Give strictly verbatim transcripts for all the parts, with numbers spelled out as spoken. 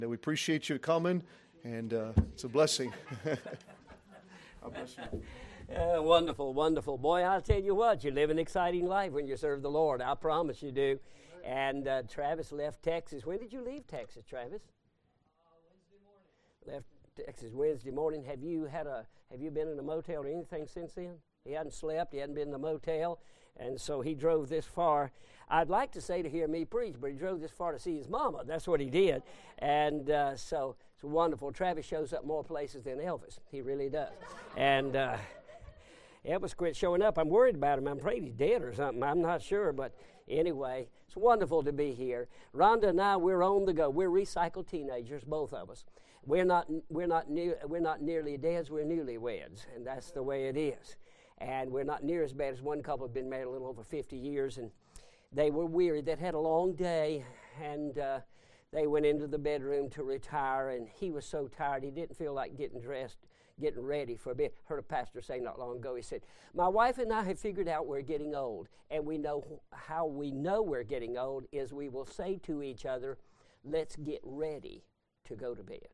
We appreciate you coming, and uh, it's a blessing. God bless you. Uh, wonderful, wonderful. Boy, I'll tell you what, you live an exciting life when you serve the Lord. I promise you do. And uh, Travis left Texas. When did you leave Texas, Travis? Uh, Wednesday morning. Left Texas Wednesday morning. Have you had a? Have you been in a motel or anything since then? He hadn't slept. He hadn't been in a motel, and so he drove this far. I'd like to say to hear me preach, but he drove this far to see his mama. That's what he did, and uh, so it's wonderful. Travis shows up more places than Elvis. He really does, and. Uh, Elvis quit showing up. I'm worried about him. I'm afraid he's dead or something. I'm not sure, but anyway, it's wonderful to be here. Rhonda and I, we're on the go. We're recycled teenagers, both of us. We're not, we're not, near, we're not nearly deads. We're newlyweds, and that's the way it is. And we're not near as bad as one couple who've been married a little over fifty years, and they were weary. They'd had a long day, and uh, they went into the bedroom to retire, and he was so tired he didn't feel like getting dressed. Getting ready for a bit. Heard a pastor say not long ago, he said, my wife and I have figured out we're getting old, and we know how we know we're getting old is we will say to each other, let's get ready to go to bed.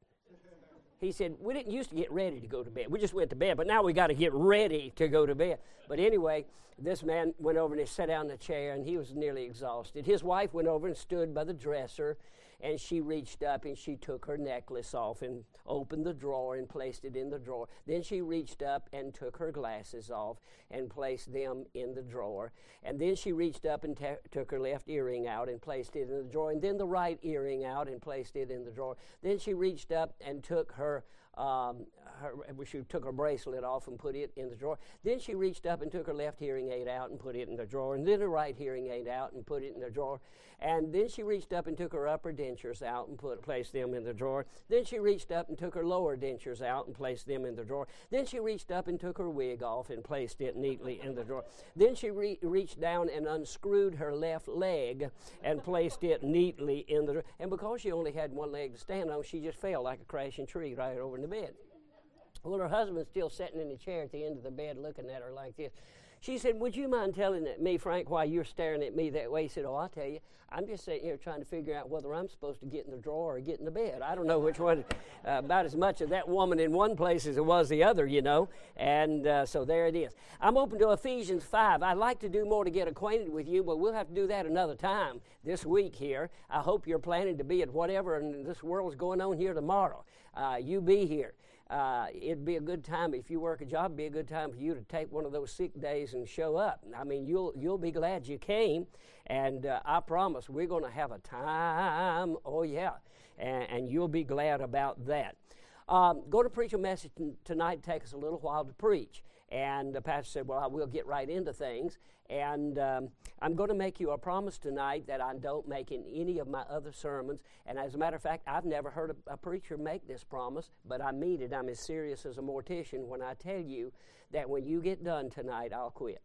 He said, we didn't used to get ready to go to bed. We just went to bed, but now we got to get ready to go to bed. But anyway, this man went over and he sat down in a chair, and he was nearly exhausted. His wife went over and stood by the dresser, and she reached up and she took her necklace off and opened the drawer and placed it in the drawer. Then she reached up and took her glasses off and placed them in the drawer. And then she reached up and t- took her left earring out and placed it in the drawer. And then the right earring out and placed it in the drawer. Then she reached up and took her Um, her, she took her bracelet off and put it in the drawer. Then she reached up and took her left hearing aid out and put it in the drawer, and then her right hearing aid out and put it in the drawer. And then she reached up and took her upper dentures out and put placed them in the drawer. Then she reached up and took her lower dentures out and placed them in the drawer. Then she reached up and took her wig off and placed it neatly in the drawer. Then she re- reached down and unscrewed her left leg and placed it neatly in the drawer. And because she only had one leg to stand on, she just fell like a crashing tree right over in the bed. Well, her husband's still sitting in the chair at the end of the bed looking at her like this. She said, would you mind telling me, Frank, why you're staring at me that way? He said, oh, I'll tell you. I'm just sitting here trying to figure out whether I'm supposed to get in the drawer or get in the bed. I don't know which one. Uh, about as much of that woman in one place as it was the other, you know. And uh, so there it is. I'm open to Ephesians five. I'd like to do more to get acquainted with you, but we'll have to do that another time this week here. I hope you're planning to be at whatever in this world's going on here tomorrow. Uh, you be here. Uh, it'd be a good time if you work a job. It'd be a good time for you to take one of those sick days and show up. I mean, you'll you'll be glad you came, and uh, I promise we're going to have a time. Oh yeah, and, and you'll be glad about that. Um, go to preach a message t- tonight. Take us a little while to preach. And the pastor said, well, I will get right into things. And um, I'm going to make you a promise tonight that I don't make in any of my other sermons. And as a matter of fact, I've never heard a, a preacher make this promise, but I mean it. I'm as serious as a mortician when I tell you that when you get done tonight, I'll quit.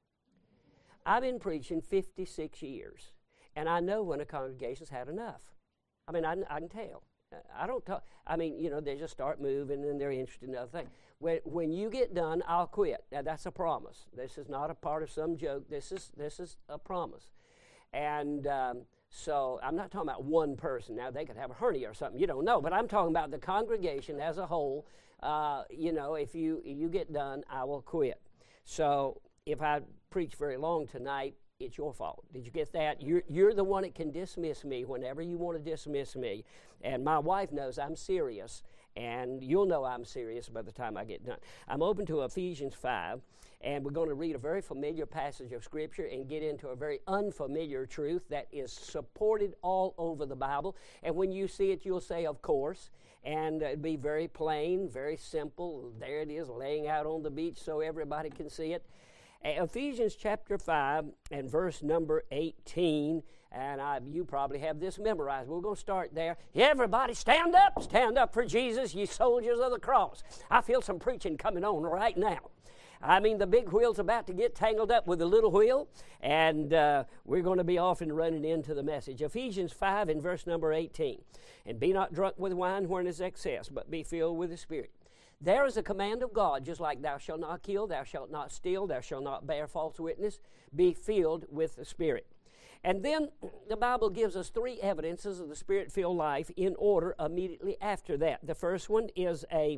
I've been preaching fifty-six years, and I know when a congregation's had enough. I mean, I, I can tell. I don't talk, I mean, you know, they just start moving and they're interested in other things. When, when you get done, I'll quit. Now, that's a promise. This is not a part of some joke. This is this is a promise. And um, so I'm not talking about one person. Now, they could have a hernia or something. You don't know. But I'm talking about the congregation as a whole. Uh, you know, if you, you get done, I will quit. So if I preach very long tonight, it's your fault. Did you get that? You're, you're the one that can dismiss me whenever you want to dismiss me. And my wife knows I'm serious, and you'll know I'm serious by the time I get done. I'm open to Ephesians five, and we're going to read a very familiar passage of Scripture and get into a very unfamiliar truth that is supported all over the Bible. And when you see it, you'll say, of course. And it'd be very plain, very simple. There it is, laying out on the beach so everybody can see it. Ephesians chapter five and verse number eighteen, and I, you probably have this memorized. We're going to start there. Everybody stand up, stand up for Jesus, ye soldiers of the cross. I feel some preaching coming on right now. I mean, the big wheel's about to get tangled up with the little wheel, and uh, we're going to be off and running into the message. Ephesians five and verse number eighteen, and be not drunk with wine wherein is excess, but be filled with the Spirit. There is a command of God, just like thou shalt not kill, thou shalt not steal, thou shalt not bear false witness, be filled with the Spirit. And then the Bible gives us three evidences of the Spirit-filled life in order immediately after that. The first one is a,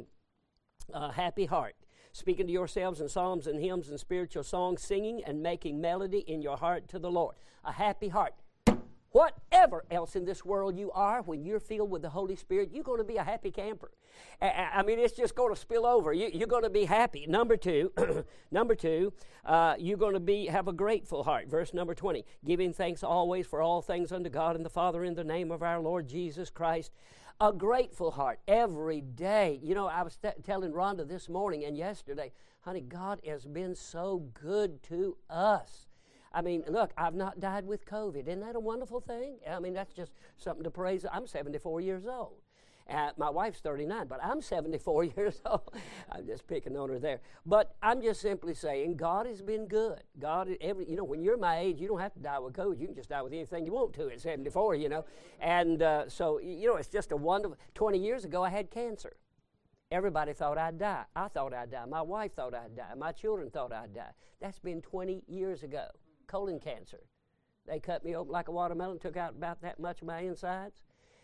a happy heart. Speaking to yourselves in psalms and hymns and spiritual songs, singing and making melody in your heart to the Lord. A happy heart. Whatever else in this world you are, when you're filled with the Holy Spirit, you're going to be a happy camper. I mean, it's just going to spill over. You, you're going to be happy. Number two, number two, uh, you're going to be have a grateful heart. Verse number twenty, giving thanks always for all things unto God and the Father in the name of our Lord Jesus Christ. A grateful heart every day. You know, I was t- telling Rhonda this morning and yesterday, honey, God has been so good to us. I mean, look, I've not died with COVID. Isn't that a wonderful thing? I mean, that's just something to praise. I'm seventy-four years old. Uh, my wife's thirty-nine, but I'm seventy-four years old. I'm just picking on her there. But I'm just simply saying God has been good. God, every you know, when you're my age, you don't have to die with COVID. You can just die with anything you want to at seventy-four, you know. And uh, so, you know, it's just a wonderful. twenty years ago, I had cancer. Everybody thought I'd die. I thought I'd die. My wife thought I'd die. My children thought I'd die. That's been twenty years ago. Colon cancer. They cut me open like a watermelon, took out about that much of my insides.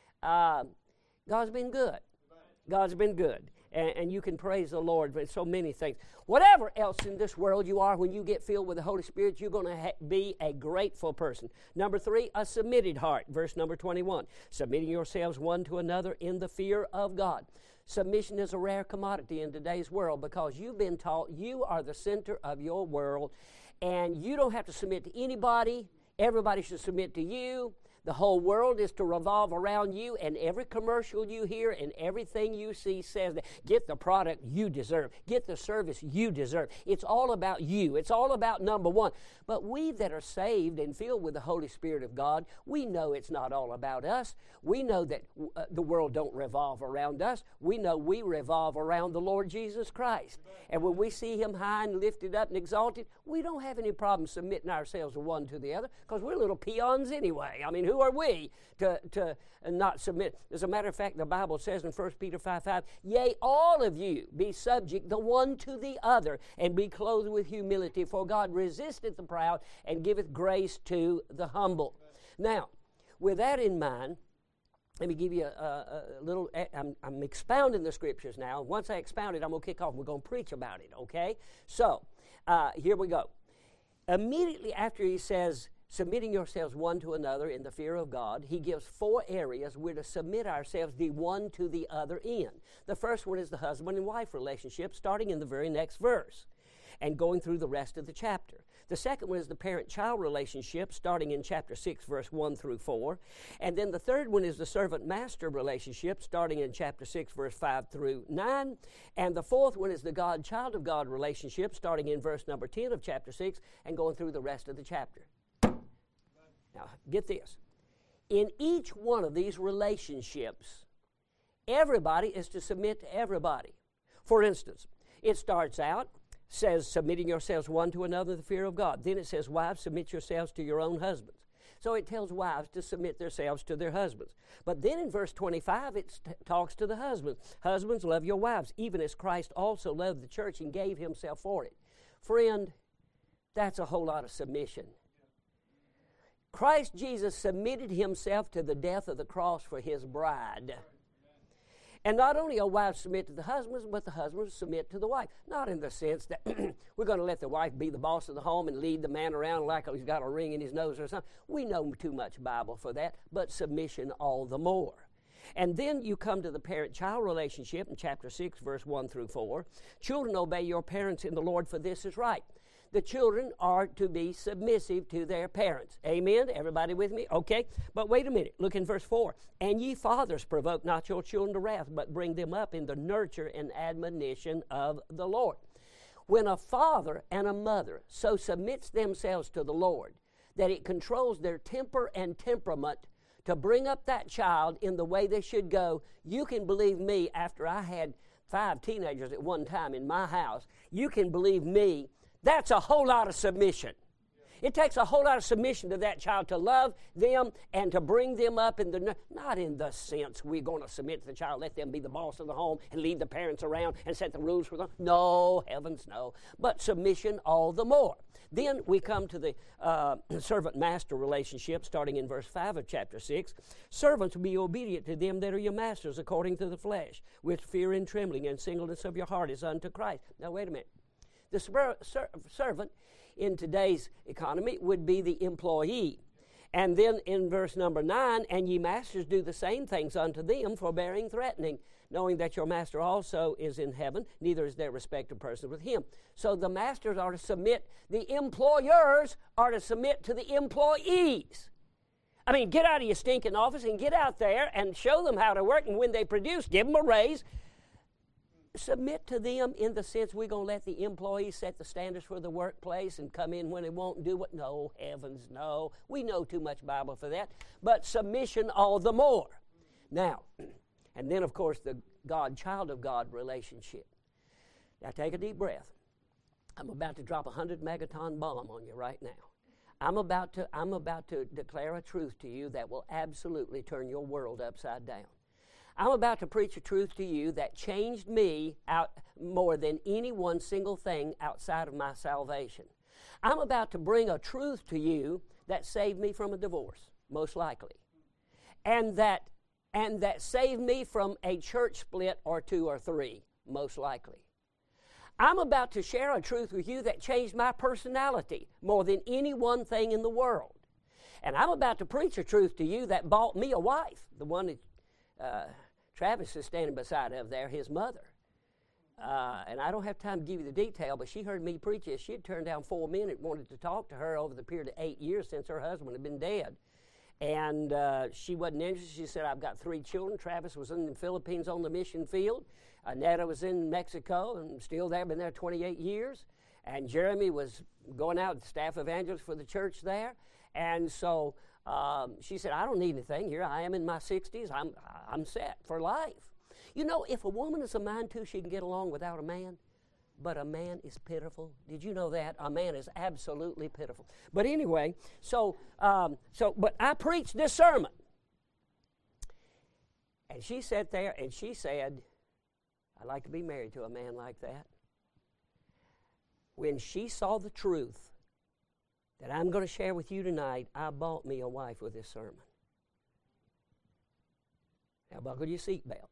Uh, God's been good. God's been good. And, and you can praise the Lord for so many things. Whatever else in this world you are, when you get filled with the Holy Spirit, you're going to ha- be a grateful person. Number three, a submitted heart. Verse number twenty-one. Submitting yourselves one to another in the fear of God. Submission is a rare commodity in today's world because you've been taught you are the center of your world. And you don't have to submit to anybody. Everybody should submit to you. The whole world is to revolve around you, and every commercial you hear and everything you see says that get the product you deserve. Get the service you deserve. It's all about you. It's all about number one. But we that are saved and filled with the Holy Spirit of God, we know it's not all about us. We know that uh, the world don't revolve around us. We know we revolve around the Lord Jesus Christ. And when we see Him high and lifted up and exalted, we don't have any problem submitting ourselves one to the other because we're little peons anyway. I mean, who are we to, to not submit? As a matter of fact, the Bible says in First Peter five five, yea, all of you be subject the one to the other, and be clothed with humility, for God resisteth the proud and giveth grace to the humble. Now, with that in mind, let me give you a, a, a little, I'm, I'm expounding the scriptures now. Once I expound it, I'm going to kick off. We're going to preach about it, okay? So, uh, here we go. Immediately after he says, submitting yourselves one to another in the fear of God, he gives four areas we're to submit ourselves the one to the other in. The first one is the husband and wife relationship, starting in the very next verse and going through the rest of the chapter. The second one is the parent-child relationship, starting in chapter six, verse one through four. And then the third one is the servant-master relationship, starting in chapter six, verse five through nine. And the fourth one is the God-child of God relationship, starting in verse number ten of chapter six and going through the rest of the chapter. Now, get this. In each one of these relationships, everybody is to submit to everybody. For instance, it starts out, says, submitting yourselves one to another in the fear of God. Then it says, wives, submit yourselves to your own husbands. So it tells wives to submit themselves to their husbands. But then in verse twenty-five, it t- talks to the husbands. Husbands, love your wives, even as Christ also loved the church and gave himself for it. Friend, that's a whole lot of submission. Christ Jesus submitted himself to the death of the cross for his bride. And not only are wives submit to the husbands, but the husbands submit to the wife. Not in the sense that we're going to let the wife be the boss of the home and lead the man around like he's got a ring in his nose or something. We know too much Bible for that, but submission all the more. And then you come to the parent-child relationship in chapter six, verse one through four. Children, obey your parents in the Lord, for this is right. The children are to be submissive to their parents. Amen? Everybody with me? Okay. But wait a minute. Look in verse four. And ye fathers, provoke not your children to wrath, but bring them up in the nurture and admonition of the Lord. When a father and a mother so submits themselves to the Lord that it controls their temper and temperament to bring up that child in the way they should go, you can believe me, after I had five teenagers at one time in my house, you can believe me, that's a whole lot of submission. It takes a whole lot of submission to that child to love them and to bring them up in the, not in the sense we're going to submit to the child, let them be the boss of the home and leave the parents around and set the rules for them. No, heavens no. But submission all the more. Then we come to the uh, servant-master relationship, starting in verse five of chapter six. Servants, be obedient to them that are your masters according to the flesh, with fear and trembling and singleness of your heart as unto Christ. Now wait a minute. The ser- ser- servant in today's economy would be the employee. And then in verse number nine, and ye masters do the same things unto them, forbearing, threatening, knowing that your master also is in heaven, neither is there respect of persons with him. So the masters are to submit, the employers are to submit to the employees. I mean, get out of your stinking office and get out there and show them how to work, and when they produce, give them a raise. Submit to them in the sense we're going to let the employees set the standards for the workplace and come in when they won't do what? No, heavens, no. We know too much Bible for that. But submission all the more. Now, and then, of course, the God-child of God relationship. Now, take a deep breath. I'm about to drop a hundred megaton bomb on you right now. I'm about to, I'm about to declare a truth to you that will absolutely turn your world upside down. I'm about to preach a truth to you that changed me out more than any one single thing outside of my salvation. I'm about to bring a truth to you that saved me from a divorce, most likely. And that and that saved me from a church split or two or three, most likely. I'm about to share a truth with you that changed my personality more than any one thing in the world. And I'm about to preach a truth to you that bought me a wife, the one that uh, Travis is standing beside of there, his mother. Uh, and I don't have time to give you the detail, but she heard me preach this. She had turned down four men that wanted to talk to her over the period of eight years since her husband had been dead. And uh, she wasn't interested. She said, I've got three children. Travis was in the Philippines on the mission field. Annetta was in Mexico and still there, been there twenty-eight years. And Jeremy was going out, staff evangelist for the church there. And so um, she said, I don't need anything here. I am in my sixties. I'm, I'm set for life. You know, if a woman is a mind to, she can get along without a man. But a man is pitiful. Did you know that? A man is absolutely pitiful. But anyway, so, um, so, but I preached this sermon. And she sat there and she said, I'd like to be married to a man like that. When she saw the truth that I'm going to share with you tonight, I bought me a wife with this sermon. Now buckle your seatbelt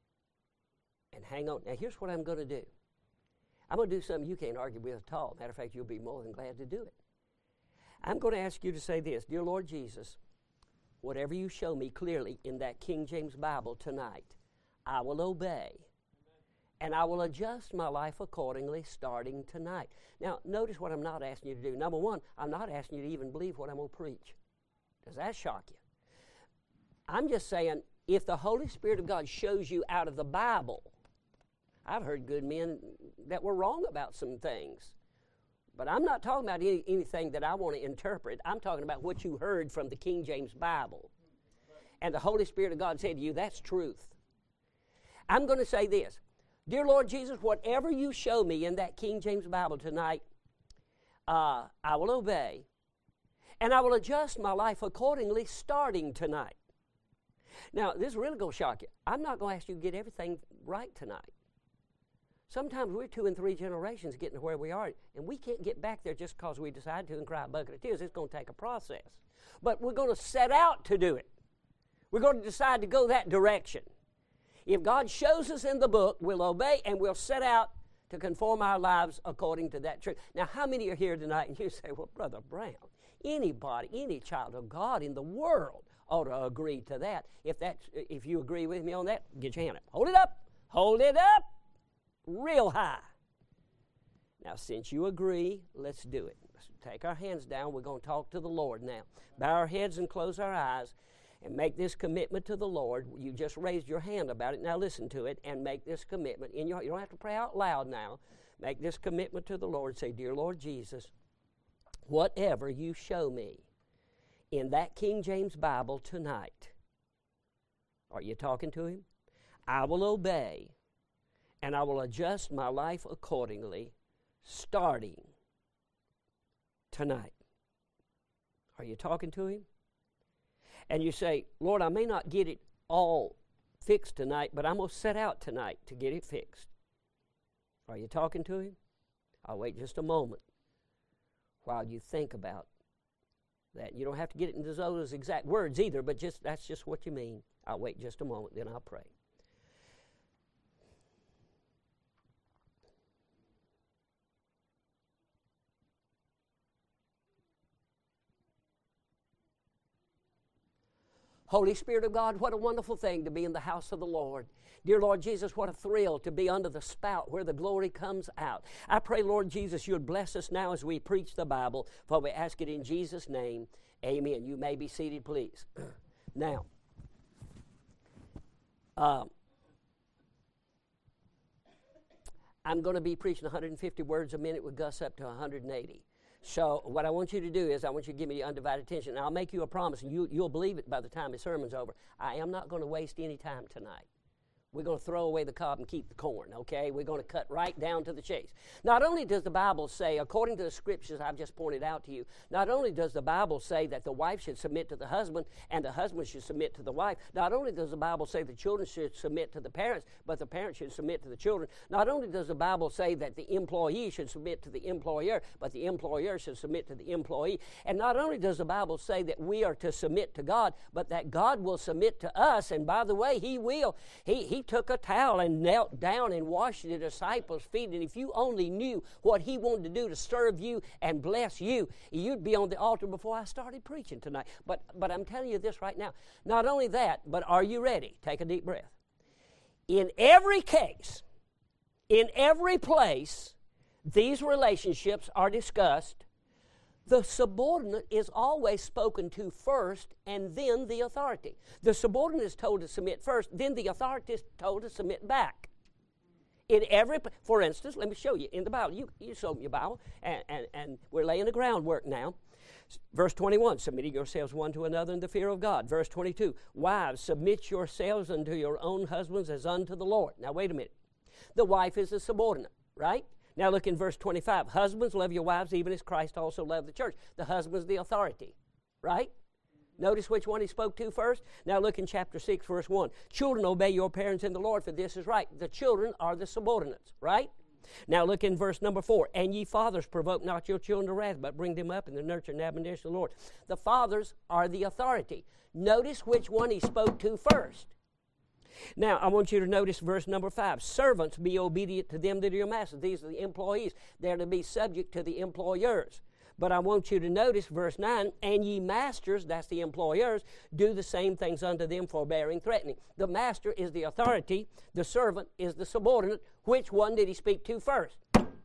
and hang on. Now here's what I'm going to do. I'm going to do something you can't argue with at all. Matter of fact, you'll be more than glad to do it. I'm going to ask you to say this. Dear Lord Jesus, whatever you show me clearly in that King James Bible tonight, I will obey. And I will adjust my life accordingly starting tonight. Now, notice what I'm not asking you to do. Number one, I'm not asking you to even believe what I'm going to preach. Does that shock you? I'm just saying, if the Holy Spirit of God shows you out of the Bible, I've heard good men that were wrong about some things. But I'm not talking about any, anything that I want to interpret. I'm talking about what you heard from the King James Bible. And the Holy Spirit of God said to you, that's truth. I'm going to say this. Dear Lord Jesus, whatever you show me in that King James Bible tonight, uh, I will obey. And I will adjust my life accordingly starting tonight. Now, this is really going to shock you. I'm not going to ask you to get everything right tonight. Sometimes we're two and three generations getting to where we are, and we can't get back there just because we decide to and cry a bucket of tears. It's going to take a process. But we're going to set out to do it. We're going to decide to go that direction. If God shows us in the book, we'll obey and we'll set out to conform our lives according to that truth. Now, how many are here tonight and you say, well, Brother Brown, anybody, any child of God in the world ought to agree to that. If that's, if you agree with me on that, get your hand up. Hold it up. Hold it up. Real high. Now, since you agree, let's do it. Let's take our hands down. We're going to talk to the Lord now. Bow our heads and close our eyes and make this commitment to the Lord. You just raised your hand about it. Now listen to it and make this commitment. In your, you don't have to pray out loud now. Make this commitment to the Lord. Say, Dear Lord Jesus, whatever you show me in that King James Bible tonight, are you talking to Him? I will obey. And I will adjust my life accordingly, starting tonight. Are you talking to Him? And you say, Lord, I may not get it all fixed tonight, but I'm going to set out tonight to get it fixed. Are you talking to Him? I'll wait just a moment while you think about that. You don't have to get it into those exact words either, but just that's just what you mean. I'll wait just a moment, then I'll pray. Holy Spirit of God, what a wonderful thing to be in the house of the Lord. Dear Lord Jesus, what a thrill to be under the spout where the glory comes out. I pray, Lord Jesus, you would bless us now as we preach the Bible, for we ask it in Jesus' name. Amen. You may be seated, please. Now, um, I'm going to be preaching one hundred fifty words a minute with Gus up to one hundred eighty. So what I want you to do is I want you to give me your undivided attention. And I'll make you a promise, and you, you'll believe it by the time the sermon's over. I am not going to waste any time tonight. We're going to throw away the cob and keep the corn, okay? We're going to cut right down to the chase. Not only does the Bible say, according to the scriptures I've just pointed out to you, not only does the Bible say that the wife should submit to the husband and the husband should submit to the wife, not only does the Bible say the children should submit to the parents, but the parents should submit to the children. Not only does the Bible say that the employee should submit to the employer, but the employer should submit to the employee. And not only does the Bible say that we are to submit to God, but that God will submit to us. And by the way, He will. He, he took a towel and knelt down and washed the disciples' feet. And if you only knew what He wanted to do to serve you and bless you, you'd be on the altar before I started preaching tonight. But, but I'm telling you this right now. Not only that, but are you ready? Take a deep breath. In every case, in every place, these relationships are discussed. The subordinate is always spoken to first and then the authority. The subordinate is told to submit first, then the authority is told to submit back. In every, for instance, let me show you in the Bible. You, you show me your Bible, and, and, and we're laying the groundwork now. Verse twenty-one, submitting yourselves one to another in the fear of God. Verse twenty-two, wives, submit yourselves unto your own husbands as unto the Lord. Now wait a minute. The wife is the subordinate, right? Now look in verse twenty-five. Husbands, love your wives even as Christ also loved the church. The husband's the authority, right? Notice which one he spoke to first. Now look in chapter six, verse one. Children, obey your parents in the Lord, for this is right. The children are the subordinates, right? Now look in verse number four. And ye fathers, provoke not your children to wrath, but bring them up in the nurture and admonition of the Lord. The fathers are the authority. Notice which one he spoke to first. Now, I want you to notice verse number five. Servants, be obedient to them that are your masters. These are the employees. They're to be subject to the employers. But I want you to notice verse nine. And ye masters, that's the employers, do the same things unto them, forbearing, threatening. The master is the authority. The servant is the subordinate. Which one did he speak to first?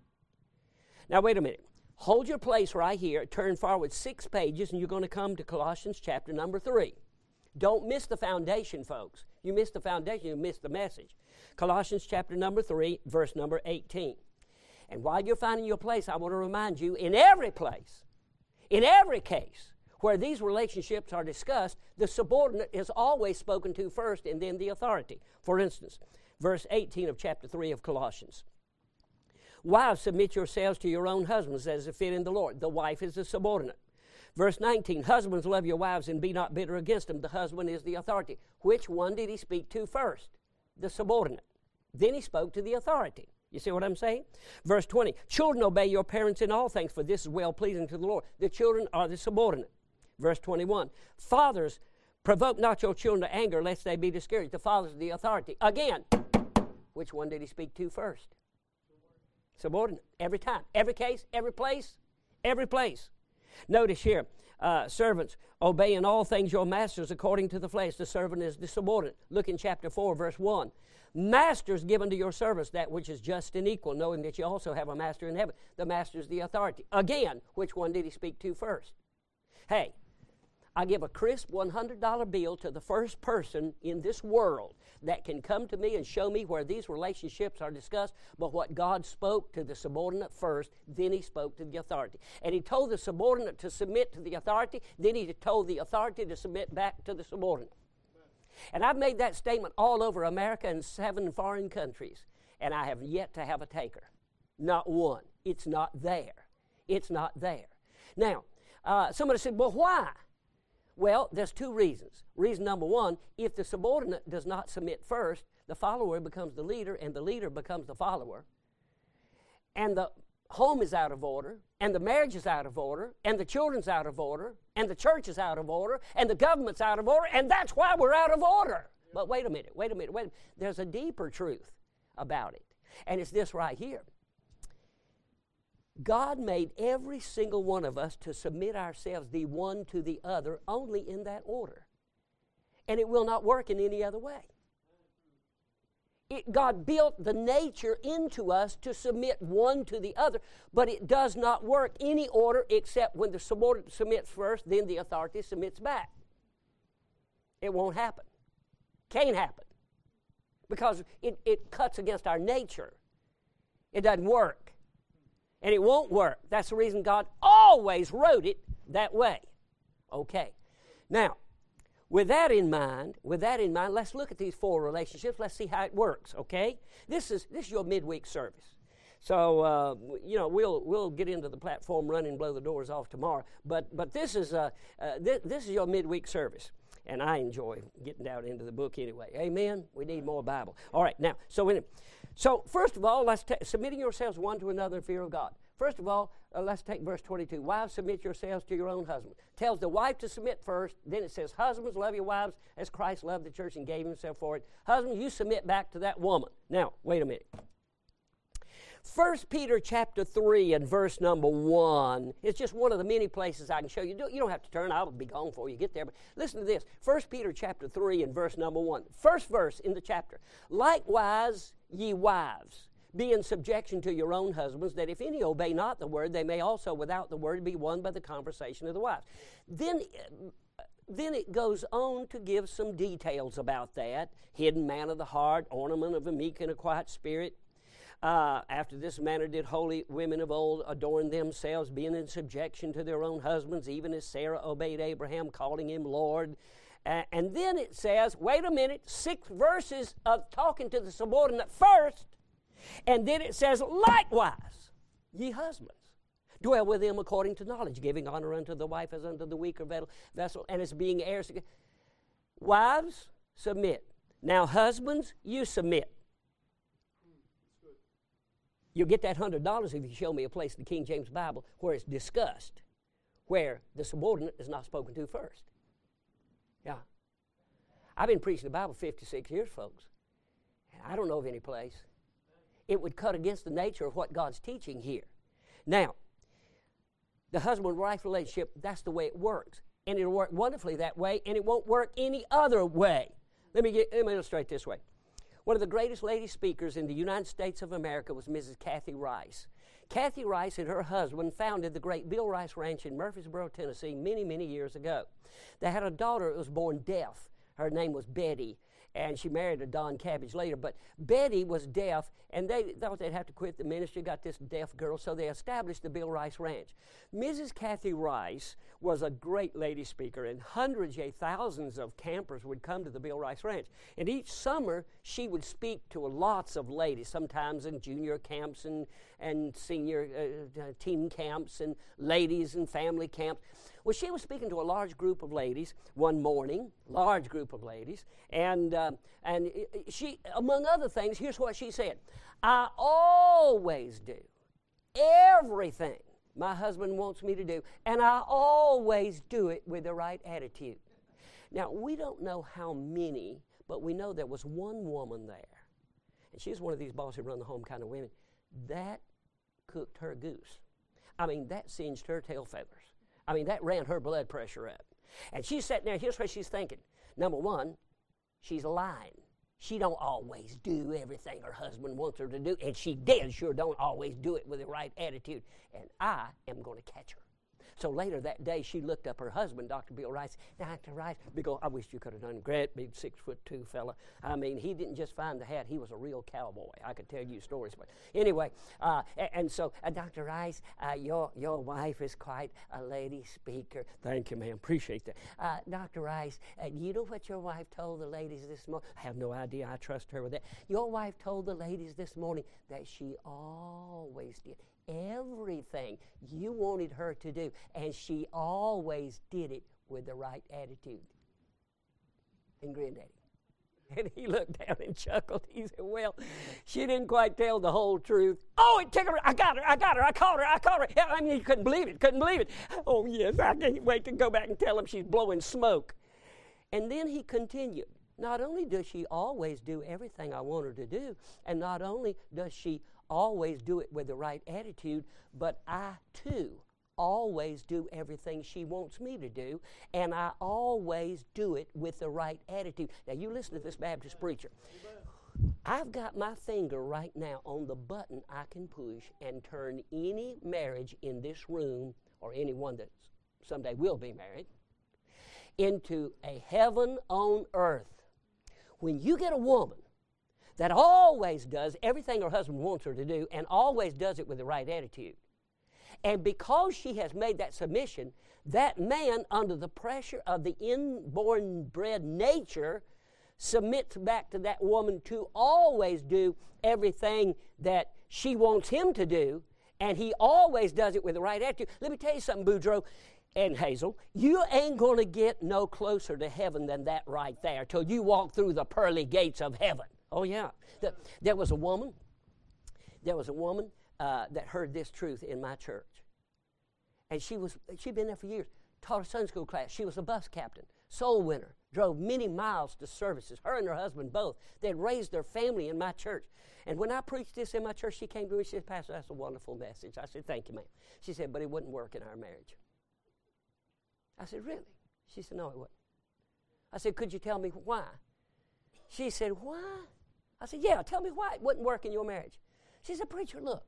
Now, wait a minute. Hold your place right here. Turn forward six pages, and you're going to come to Colossians chapter number three. Don't miss the foundation, folks. You miss the foundation, you miss the message. Colossians chapter number three, verse number eighteen. And while you're finding your place, I want to remind you, in every place, in every case where these relationships are discussed, the subordinate is always spoken to first and then the authority. For instance, verse eighteen of chapter three of Colossians. Wives, submit yourselves to your own husbands as is fit in the Lord. The wife is the subordinate. Verse nineteen, husbands, love your wives and be not bitter against them. The husband is the authority. Which one did he speak to first? The subordinate. Then he spoke to the authority. You see what I'm saying? Verse twenty, children, obey your parents in all things, for this is well-pleasing to the Lord. The children are the subordinate. Verse twenty-one, fathers, provoke not your children to anger, lest they be discouraged. The fathers are the authority. Again, which one did he speak to first? Subordinate. Every time. Every case, every place, every place. Notice here, uh, servants, obey in all things your masters according to the flesh. The servant is the subordinate. Look in chapter four, verse one. Masters, give unto your servants that which is just and equal, knowing that you also have a master in heaven. The master is the authority. Again, which one did he speak to first? Hey, I give a crisp one hundred dollar bill to the first person in this world that can come to me and show me where these relationships are discussed, but what God spoke to the subordinate first, then he spoke to the authority. And he told the subordinate to submit to the authority, then he told the authority to submit back to the subordinate. And I've made that statement all over America and seven foreign countries, and I have yet to have a taker. Not one. It's not there. It's not there. Now, Uh, somebody said, well, why? Well, there's two reasons. Reason number one, if the subordinate does not submit first, the follower becomes the leader, and the leader becomes the follower. And the home is out of order, and the marriage is out of order, and the children's out of order, and the church is out of order, and the government's out of order, and that's why we're out of order. But wait a minute, wait a minute, wait a minute. There's a deeper truth about it, and it's this right here. God made every single one of us to submit ourselves the one to the other only in that order. And it will not work in any other way. It, God built the nature into us to submit one to the other, but it does not work any order except when the subordinate submits first, then the authority submits back. It won't happen. Can't happen. Because it, it cuts against our nature. It doesn't work. And it won't work. That's the reason God always wrote it that way. Okay. Now, with that in mind, with that in mind, let's look at these four relationships. Let's see how it works, okay? This is this is your midweek service. So, uh, you know, we'll we'll get into the platform run and blow the doors off tomorrow. But but this is uh, uh, this, this is your midweek service. And I enjoy getting out into the book anyway. Amen? We need more Bible. All right, now, so when it, so first of all, let's ta- submitting yourselves one to another in fear of God. First of all, uh, let's take verse twenty-two. Wives, submit yourselves to your own husband. Tells the wife to submit first. Then it says, husbands, love your wives as Christ loved the church and gave himself for it. Husbands, you submit back to that woman. Now, wait a minute. First Peter chapter three and verse number one. It's just one of the many places I can show you. You don't have to turn. I'll be gone before you get there. But listen to this. First Peter chapter three and verse number one. First verse in the chapter. Likewise, ye wives, be in subjection to your own husbands, that if any obey not the word, they may also without the word be won by the conversation of the wives. Then, then it goes on to give some details about that. Hidden man of the heart, ornament of a meek and a quiet spirit. Uh, after this manner did holy women of old adorn themselves, being in subjection to their own husbands, even as Sarah obeyed Abraham, calling him Lord. Uh, and then it says, wait a minute, six verses of talking to the subordinate first, and then it says, likewise, ye husbands, dwell with them according to knowledge, giving honor unto the wife as unto the weaker vessel, and as being heirs. Wives, submit. Now, husbands, you submit. You'll get that one hundred dollars if you show me a place in the King James Bible where it's discussed, where the subordinate is not spoken to first. Yeah. I've been preaching the Bible fifty-six years, folks, and I don't know of any place. It would cut against the nature of what God's teaching here. Now, the husband-wife relationship, that's the way it works. And it'll work wonderfully that way, and it won't work any other way. Let me, get, let me illustrate this way. One of the greatest lady speakers in the United States of America was Missus Kathy Rice. Kathy Rice and her husband founded the great Bill Rice Ranch in Murfreesboro, Tennessee, many, many years ago. They had a daughter that was born deaf. Her name was Betty, and she married a Don Cabbage later. But Betty was deaf, and they thought they'd have to quit the ministry, got this deaf girl, so they established the Bill Rice Ranch. Missus Kathy Rice was a great lady speaker, and hundreds, yea, thousands of campers would come to the Bill Rice Ranch. And each summer, she would speak to lots of ladies, sometimes in junior camps and, and senior uh, teen camps and ladies and family camps. Well, she was speaking to a large group of ladies one morning, large group of ladies, and, uh, and she, among other things, here's what she said. I always do everything my husband wants me to do, and I always do it with the right attitude. Now, we don't know how many, but we know there was one woman there, and she's one of these boss who run the home kind of women, that cooked her goose. I mean, that singed her tail feathers. I mean, that ran her blood pressure up. And she's sitting there, here's what she's thinking. Number one, she's lying. She don't always do everything her husband wants her to do, and she dead sure don't always do it with the right attitude. And I am going to catch her. So later that day, she looked up her husband, Doctor Bill Rice. Doctor Rice, big old, I wish you could have done great, big six foot two fella. I mean, he didn't just find the hat; he was a real cowboy. I could tell you stories, but anyway. Uh, and, and so, uh, Doctor Rice, uh, your your wife is quite a lady speaker. Thank you, ma'am. Appreciate that. Uh, Doctor Rice, uh, you know what your wife told the ladies this morning? I have no idea. I trust her with that. Your wife told the ladies this morning that she always did everything you wanted her to do, and she always did it with the right attitude. And Granddaddy. And he looked down and chuckled. He said, well, she didn't quite tell the whole truth. Oh, it tickled her. I got her. I got her. I caught her. I caught her. I mean, you couldn't believe it. Couldn't believe it. Oh, yes, I can't wait to go back and tell him she's blowing smoke. And then he continued. Not only does she always do everything I want her to do, and not only does she always do it with the right attitude, but I, too, always do everything she wants me to do, and I always do it with the right attitude. Now, you listen to this Baptist preacher. I've got my finger right now on the button I can push and turn any marriage in this room, or anyone that someday will be married, into a heaven on earth. When you get a woman that always does everything her husband wants her to do and always does it with the right attitude, and because she has made that submission, that man, under the pressure of the inborn bred nature, submits back to that woman to always do everything that she wants him to do, and he always does it with the right attitude. Let me tell you something, Boudreaux and Hazel, you ain't going to get no closer to heaven than that right there till you walk through the pearly gates of heaven. Oh, yeah. The, there was a woman, there was a woman uh, that heard this truth in my church. And she was, she'd been there for years, taught a Sunday school class. She was a bus captain, soul winner, drove many miles to services, her and her husband both. They'd raised their family in my church. And when I preached this in my church, she came to me and she said, Pastor, that's a wonderful message. I said, thank you, ma'am. She said, but it wouldn't work in our marriage. I said, really? She said, no, it wouldn't. I said, could you tell me why? She said, why? I said, yeah, tell me why it wouldn't work in your marriage. She said, preacher, look.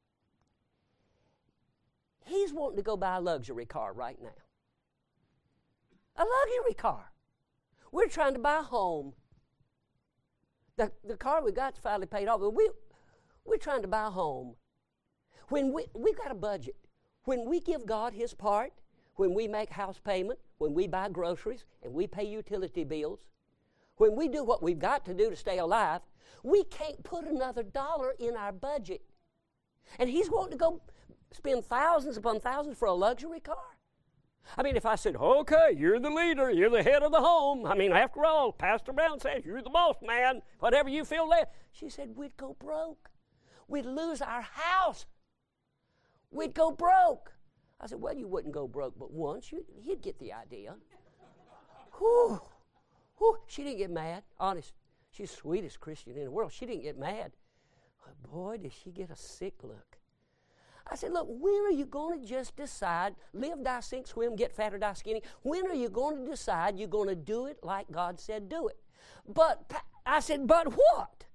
He's wanting to go buy a luxury car right now. A luxury car. We're trying to buy a home. The, the car we got's finally paid off, but we, we're trying to buy a home. When we, we've got a budget. When we give God his part, when we make house payment, when we buy groceries, and we pay utility bills, when we do what we've got to do to stay alive, we can't put another dollar in our budget. And he's wanting to go spend thousands upon thousands for a luxury car. I mean, if I said, okay, you're the leader, you're the head of the home. I mean, after all, Pastor Brown says, you're the boss man, whatever you feel there. She said, we'd go broke. We'd lose our house. We'd go broke. I said, well, you wouldn't go broke but once. You, you'd get the idea. Whew. Whew. She didn't get mad. Honest. She's the sweetest Christian in the world. She didn't get mad. But boy, did she get a sick look. I said, look, when are you going to just decide, live, die, sink, swim, get fat or die skinny? When are you going to decide you're going to do it like God said do it? But, I said, but what?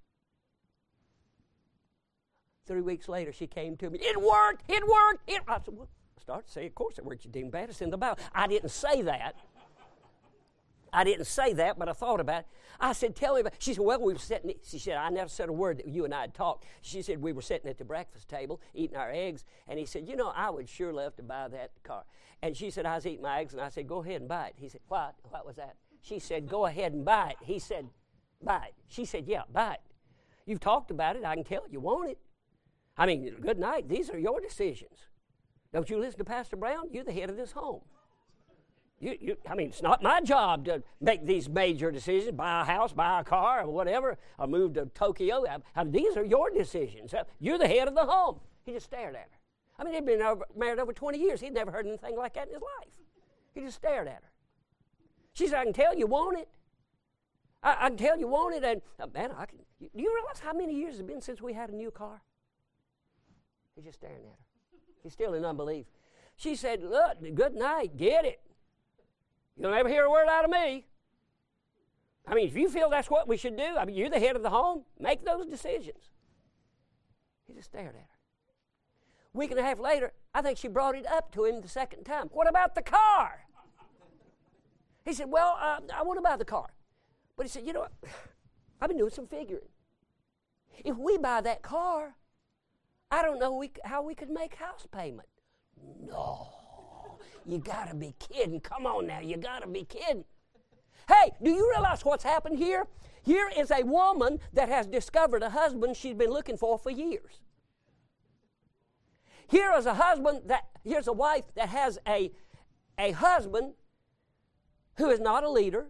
Three weeks later, she came to me. It worked. It worked. It. I said, well, I started to say, of course it worked. You didn't bad. It's in the Bible. I didn't say that. I didn't say that, but I thought about it. I said, tell me about it. She said, well, we were sitting, she said, I never said a word that you and I had talked. She said, we were sitting at the breakfast table, eating our eggs, and he said, you know, I would sure love to buy that car. And she said, I was eating my eggs, and I said, go ahead and buy it. He said, what? What was that? She said, go ahead and buy it. He said, buy it. She said, yeah, buy it. You've talked about it. I can tell you want it. I mean, good night. These are your decisions. Don't you listen to Pastor Brown? You're the head of this home. You, you, I mean, it's not my job to make these major decisions, buy a house, buy a car, or whatever, or move to Tokyo. I, I mean, these are your decisions. You're the head of the home. He just stared at her. I mean, they'd been over, married over twenty years. He'd never heard anything like that in his life. He just stared at her. She said, I can tell you want it. I, I can tell you want it. And, uh, man, I can. You, do you realize how many years it's been since we had a new car? He's just staring at her. He's still in unbelief. She said, look, good night, get it. You'll never hear a word out of me. I mean, if you feel that's what we should do, I mean, you're the head of the home, make those decisions. He just stared at her. A week and a half later, I think she brought it up to him the second time. What about the car? He said, well, uh, I want to buy the car. But he said, you know what? I've been doing some figuring. If we buy that car, I don't know we, how we could make house payment. No. You gotta be kidding. Come on now, you gotta be kidding. Hey, do you realize what's happened here? Here is a woman that has discovered a husband she's been looking for for years. here is a husband that, here's a wife that has a, a husband who is not a leader,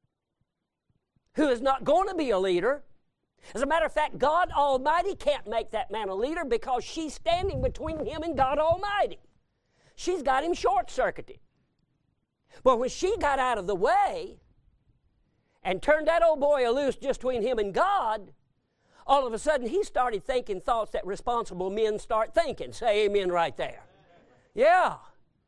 who is not going to be a leader. As a matter of fact, God Almighty can't make that man a leader because she's standing between him and God Almighty. She's got him short-circuited. But when she got out of the way and turned that old boy loose just between him and God, all of a sudden he started thinking thoughts that responsible men start thinking. Say amen right there. Yeah.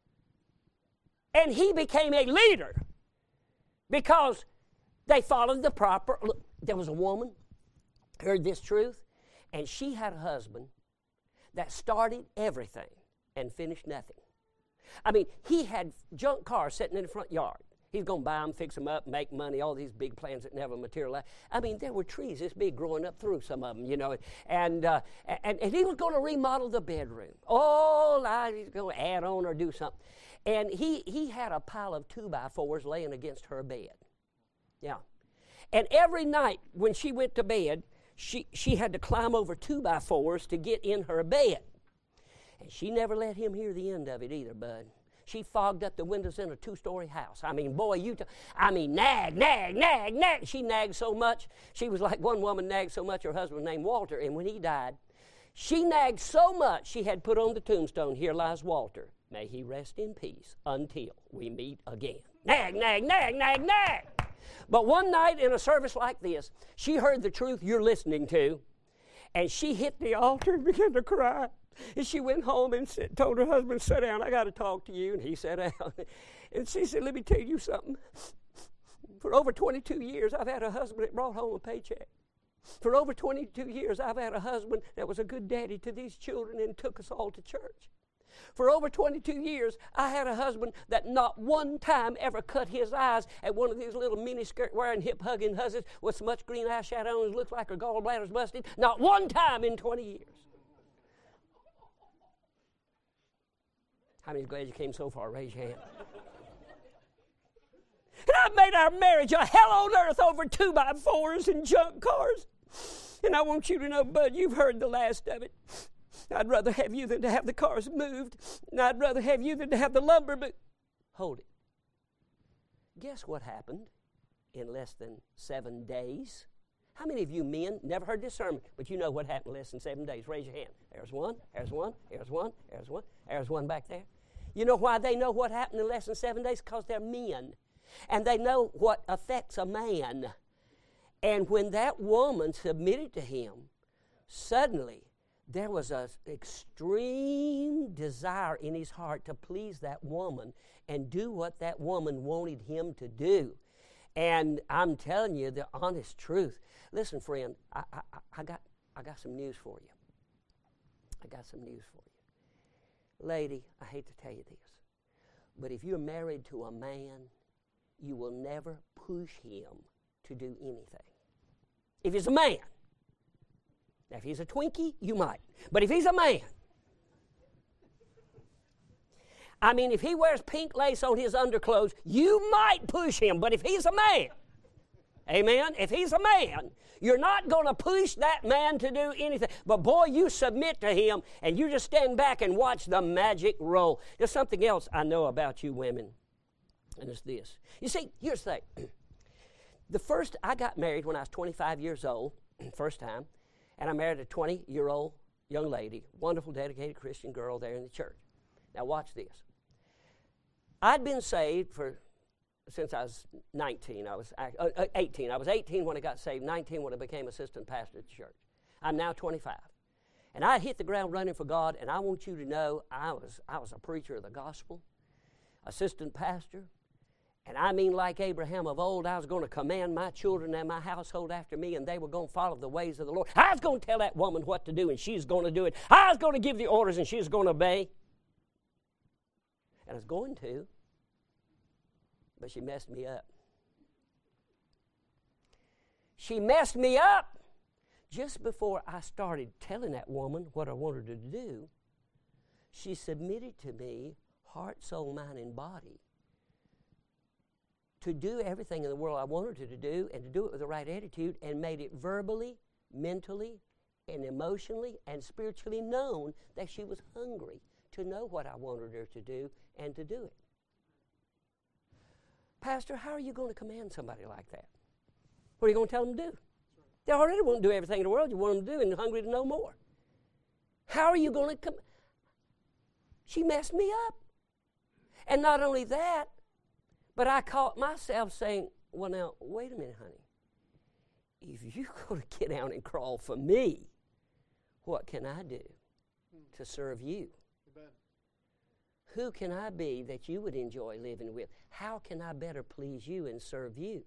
And he became a leader because they followed the proper... Look, there was a woman, heard this truth, and she had a husband that started everything and finished nothing. I mean, he had junk cars sitting in the front yard. He's going to buy them, fix them up, make money, all these big plans that never materialized. I mean, there were trees this big growing up through some of them, you know. And uh, and, and he was going to remodel the bedroom. Oh, he's going to add on or do something. And he, he had a pile of two-by-fours laying against her bed. Yeah. And every night when she went to bed, she, she had to climb over two-by-fours to get in her bed. And she never let him hear the end of it either, bud. She fogged up the windows in a two-story house. I mean, boy, you, t- I mean, nag, nag, nag, nag. She nagged so much. She was like one woman nagged so much, her husband was named Walter, and when he died, she nagged so much she had put on the tombstone, "Here lies Walter. May he rest in peace until we meet again." Nag, nag, nag, nag, nag. But one night in a service like this, she heard the truth you're listening to, and she hit the altar and began to cry. And she went home and said, told her husband, "Sit down, I got to talk to you." And he sat down. And she said, "Let me tell you something. For over twenty-two years, I've had a husband that brought home a paycheck. For over twenty-two years, I've had a husband that was a good daddy to these children and took us all to church. For over twenty-two years, I had a husband that not one time ever cut his eyes at one of these little miniskirt wearing, hip hugging hussies with so much green eyeshadow on, looks like her gallbladder's busted. Not one time in twenty years. How many's glad you came so far? Raise your hand. And I've made our marriage a hell on earth over two by fours and junk cars. And I want you to know, bud, you've heard the last of it. I'd rather have you than to have the cars moved. And I'd rather have you than to have the lumber moved. Hold it. Guess what happened in less than seven days? How many of you men never heard this sermon, but you know what happened in less than seven days? Raise your hand. There's one, there's one, there's one, there's one, there's one back there. You know why they know what happened in less than seven days? Because they're men. And they know what affects a man. And when that woman submitted to him, suddenly there was an extreme desire in his heart to please that woman and do what that woman wanted him to do. And I'm telling you the honest truth. Listen, friend, I, I, I, got, I got some news for you. I got some news for you. Lady, I hate to tell you this, but if you're married to a man, you will never push him to do anything. If he's a man. Now, if he's a Twinkie, you might. But if he's a man, I mean, if he wears pink lace on his underclothes, you might push him. But if he's a man, amen, if he's a man, you're not going to push that man to do anything. But boy, you submit to him, and you just stand back and watch the magic roll. There's something else I know about you women, and it's this. You see, here's the thing. The first, I got married when I was twenty-five years old, first time, and I married a twenty-year-old young lady, wonderful, dedicated Christian girl there in the church. Now watch this. I'd been saved for since I was nineteen. I was uh, eighteen. I was eighteen when I got saved, nineteen when I became assistant pastor at the church. I'm now twenty-five. And I hit the ground running for God, and I want you to know I was, I was a preacher of the gospel, assistant pastor, and I mean like Abraham of old, I was going to command my children and my household after me, and they were going to follow the ways of the Lord. I was going to tell that woman what to do, and she's going to do it. I was going to give the orders, and she's going to obey. And I was going to, but she messed me up. She messed me up just before I started telling that woman what I wanted her to do. She submitted to me, heart, soul, mind, and body, to do everything in the world I wanted her to do, and to do it with the right attitude, and made it verbally, mentally, and emotionally, and spiritually known that she was hungry. to know what I wanted her to do and to do it. Pastor, how are you going to command somebody like that? What are you going to tell them to do? They already want to do everything in the world you want them to do and hungry to know more. How are you going to come? She messed me up. And not only that, but I caught myself saying, well, now, wait a minute, honey. If you're going to get down and crawl for me, what can I do to serve you? Amen. Who can I be that you would enjoy living with? How can I better please you and serve you?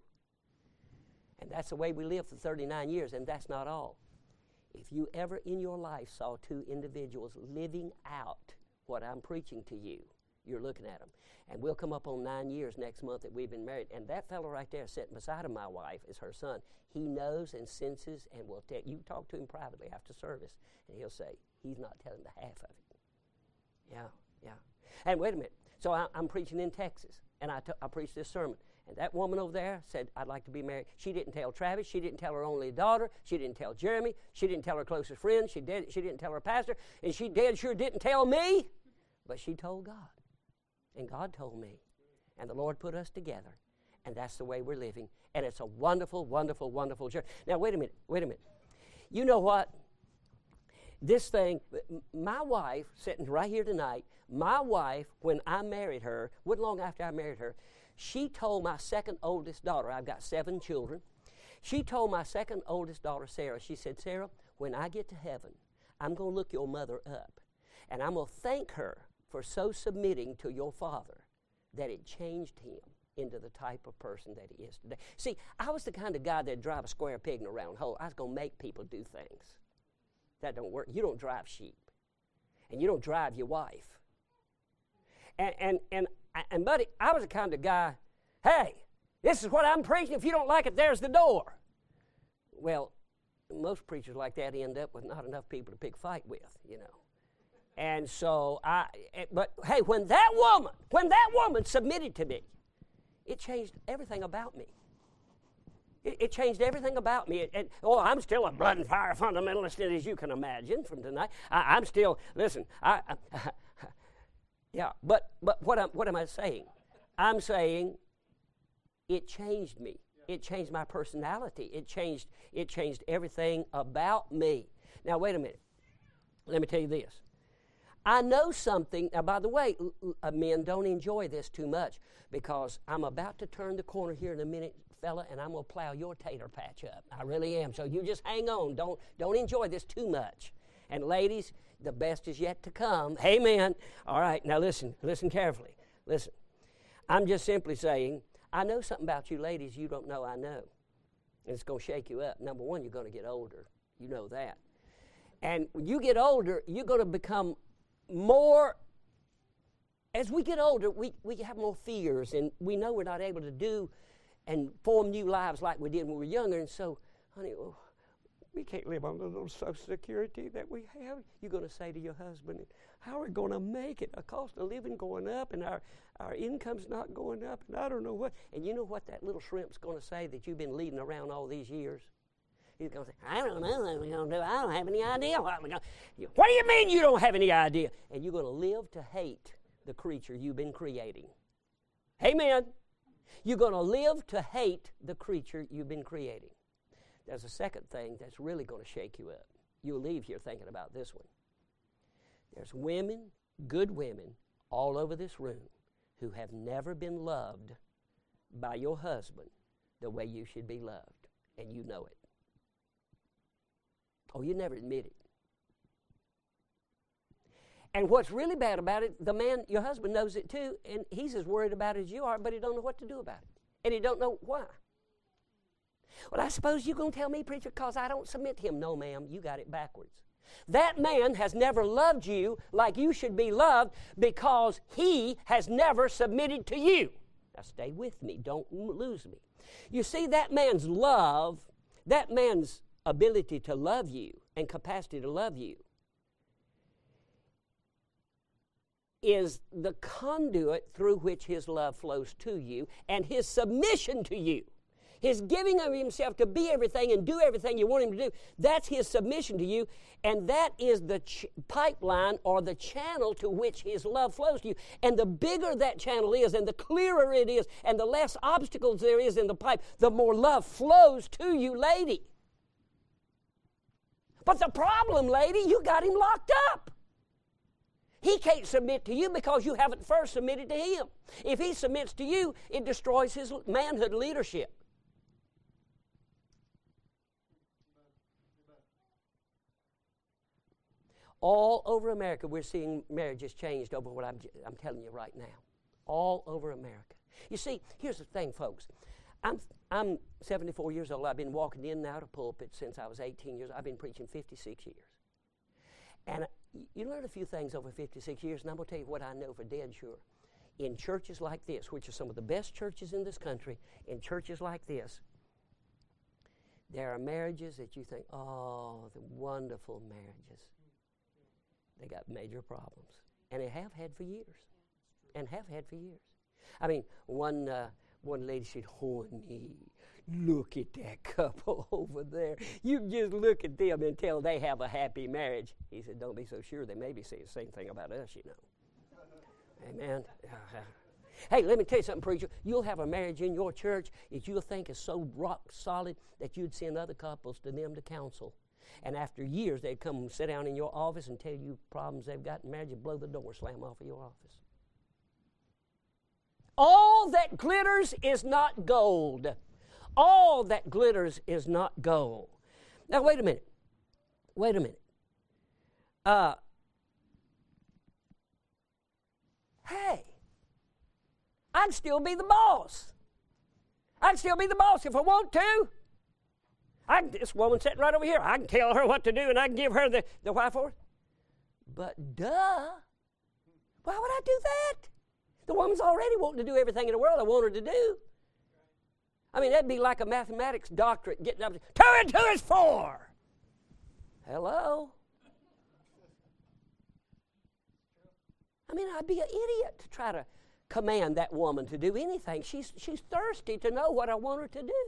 And that's the way we lived for thirty-nine years, and that's not all. If you ever in your life saw two individuals living out what I'm preaching to you, you're looking at them. And we'll come up on nine years next month that we've been married. And that fellow right there sitting beside of my wife is her son. He knows and senses and will tell. You talk to him privately after service, and he'll say, he's not telling the half of it. Yeah, yeah. And wait a minute. So I, I'm preaching in Texas, and I, t- I preached this sermon. And that woman over there said, I'd like to be married. She didn't tell Travis. She didn't tell her only daughter. She didn't tell Jeremy. She didn't tell her closest friend. She, did, she didn't tell her pastor. And she dead sure didn't tell me. But she told God. And God told me. And the Lord put us together. And that's the way we're living. And it's a wonderful, wonderful, wonderful journey. Now, wait a minute. Wait a minute. You know what? This thing, my wife, sitting right here tonight, my wife, when I married her, wasn't long after I married her, she told my second oldest daughter, I've got seven children, she told my second oldest daughter, Sarah, she said, Sarah, when I get to heaven, I'm going to look your mother up, and I'm going to thank her for so submitting to your father that it changed him into the type of person that he is today. See, I was the kind of guy that'd drive a square peg in a round hole. I was going to make people do things. That don't work. You don't drive sheep, and you don't drive your wife. And, and, and, and buddy, I was the kind of guy, hey, this is what I'm preaching. If you don't like it, there's the door. Well, most preachers like that end up with not enough people to pick a fight with, you know. And so I, but hey, when that woman, when that woman submitted to me, it changed everything about me. It, it changed everything about me. It, it, oh, I'm still a blood and fire fundamentalist, as you can imagine from tonight. I, I'm still, listen, I, I yeah, but but what am what am I saying? I'm saying it changed me. It changed my personality. It changed it changed everything about me. Now wait a minute. Let me tell you this. I know something. Now, by the way, l- l- men don't enjoy this too much because I'm about to turn the corner here in a minute, fella, and I'm going to plow your tater patch up. I really am. So you just hang on. Don't don't enjoy this too much. And ladies, the best is yet to come. Amen. All right, now listen. Listen carefully. Listen. I'm just simply saying, I know something about you ladies you don't know I know. And it's going to shake you up. Number one, you're going to get older. You know that. And when you get older, you're going to become more, as we get older, we, we have more fears, and we know we're not able to do and form new lives like we did when we were younger. And so, honey, oh, we can't live on the little Social Security that we have. You're going to say to your husband, how are we going to make it? The cost of living going up, and our, our income's not going up, and I don't know what. And you know what that little shrimp's going to say that you've been leading around all these years? He's going to say, I don't know what we're going to do. I don't have any idea what we're going to do. What do you mean you don't have any idea? And you're going to live to hate the creature you've been creating. Amen. You're going to live to hate the creature you've been creating. There's a second thing that's really going to shake you up. You'll leave here thinking about this one. There's women, good women, all over this room who have never been loved by your husband the way you should be loved, and you know it. Oh, you never admit it. And what's really bad about it, the man, your husband knows it too, and he's as worried about it as you are, but he don't know what to do about it. And he don't know why. Well, I suppose you're going to tell me, preacher, because I don't submit to him. No, ma'am, you got it backwards. That man has never loved you like you should be loved because he has never submitted to you. Now, stay with me. Don't lose me. You see, that man's love, that man's ability to love you and capacity to love you is the conduit through which his love flows to you, and his submission to you his giving of himself to be everything and do everything you want him to do, that's his submission to you, and that is the ch- pipeline or the channel to which his love flows to you. And the bigger that channel is, and the clearer it is, and the less obstacles there is in the pipe, the more love flows to you, lady. But the problem, lady, you got him locked up. He can't submit to you because you haven't first submitted to him. If he submits to you, it destroys his manhood leadership. All over America, we're seeing marriages changed over what I'm, I'm telling you right now. All over America. You see, here's the thing, folks. I'm, I'm seventy-four years old. I've been walking in and out of pulpit since I was eighteen years. I've been preaching fifty-six years. And you learn a few things over fifty-six years, and I'm going to tell you what I know for dead sure. In churches like this, which are some of the best churches in this country, in churches like this, there are marriages that you think, oh, the wonderful marriages. They got major problems. And they have had for years. And have had for years. I mean, one uh, one lady said, honey, look at that couple over there. You just look at them and tell they have a happy marriage. He said, don't be so sure. They may be saying the same thing about us, you know. Amen. Hey, let me tell you something, preacher. You'll have a marriage in your church that you'll think is so rock solid that you'd send other couples to them to counsel. And after years, they'd come and sit down in your office and tell you problems they've got in marriage and blow the door slam off of your office. All that glitters is not gold. All that glitters is not gold. Now, wait a minute. Wait a minute. Uh, hey, I'd still be the boss. I'd still be the boss if I want to. I can, this woman sitting right over here, I can tell her what to do and I can give her the, the why for it. But duh, why would I do that? The woman's already wanting to do everything in the world I want her to do. I mean, that'd be like a mathematics doctorate getting up to, two and two is four. Hello? I mean, I'd be an idiot to try to command that woman to do anything. She's, she's thirsty to know what I want her to do.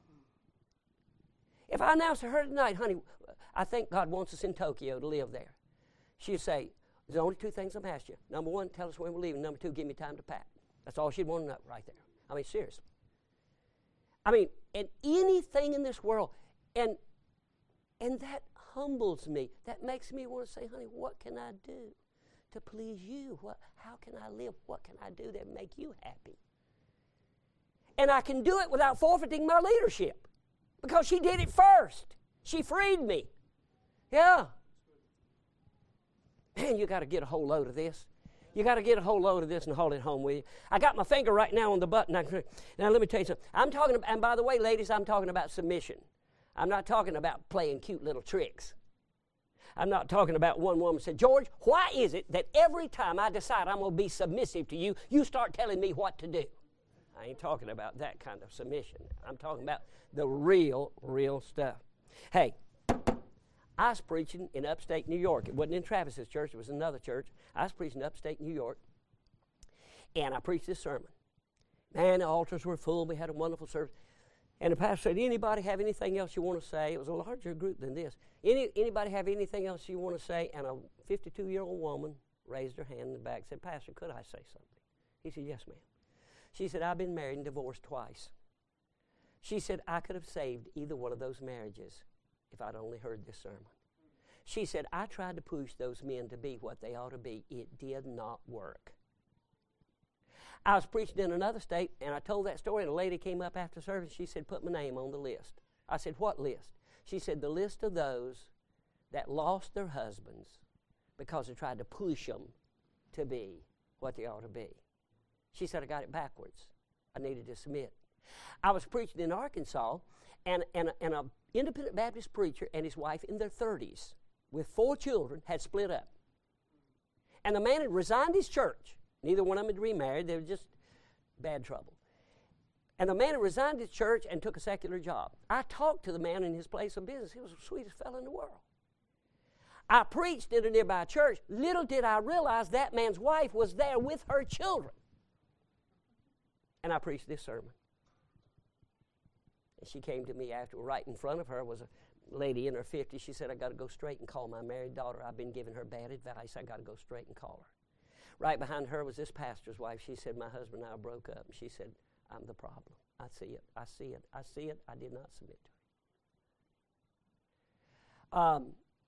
If I announce to her tonight, honey, I think God wants us in Tokyo to live there, she'd say, there's only two things I'm asking you. Number one, tell us when we're leaving. Number two, give me time to pack. That's all she'd want to know right there. I mean, seriously. I mean, and anything in this world, and and that humbles me. That makes me want to say, honey, what can I do to please you? What, how can I live? What can I do that make you happy? And I can do it without forfeiting my leadership because she did it first. She freed me. Yeah. Man, you got to get a whole load of this. You got to get a whole load of this and haul it home with you. I got my finger right now on the button. Now, let me tell you something. I'm talking about, and by the way, ladies, I'm talking about submission. I'm not talking about playing cute little tricks. I'm not talking about one woman said, George, why is it that every time I decide I'm going to be submissive to you, you start telling me what to do? I ain't talking about that kind of submission. I'm talking about the real, real stuff. Hey, I was preaching in upstate New York. It wasn't in Travis's church. It was another church. I was preaching in upstate New York, and I preached this sermon. Man, the altars were full. We had a wonderful service. And the pastor said, anybody have anything else you want to say? It was a larger group than this. Any, anybody have anything else you want to say? And a fifty-two-year-old woman raised her hand in the back and said, Pastor, could I say something? He said, yes, ma'am. She said, I've been married and divorced twice. She said, I could have saved either one of those marriages if I'd only heard this sermon. She said, I tried to push those men to be what they ought to be. It did not work. I was preaching in another state, and I told that story, and a lady came up after service. She said, put my name on the list. I said, what list? She said, the list of those that lost their husbands because they tried to push them to be what they ought to be. She said, I got it backwards. I needed to submit. I was preaching in Arkansas, and, and, and an independent Baptist preacher and his wife in their thirties with four children had split up. And the man had resigned his church. Neither one of them had remarried. They were just bad trouble. And the man had resigned his church and took a secular job. I talked to the man in his place of business. He was the sweetest fellow in the world. I preached in a nearby church. Little did I realize that man's wife was there with her children. And I preached this sermon. And she came to me after, right in front of her was a lady in her fifties. She said, I got to go straight and call my married daughter. I've been giving her bad advice. I got to go straight and call her. Right behind her was this pastor's wife. She said, my husband and I broke up. And she said, I'm the problem. I see it. I see it. I see it. I did not submit to it. Um,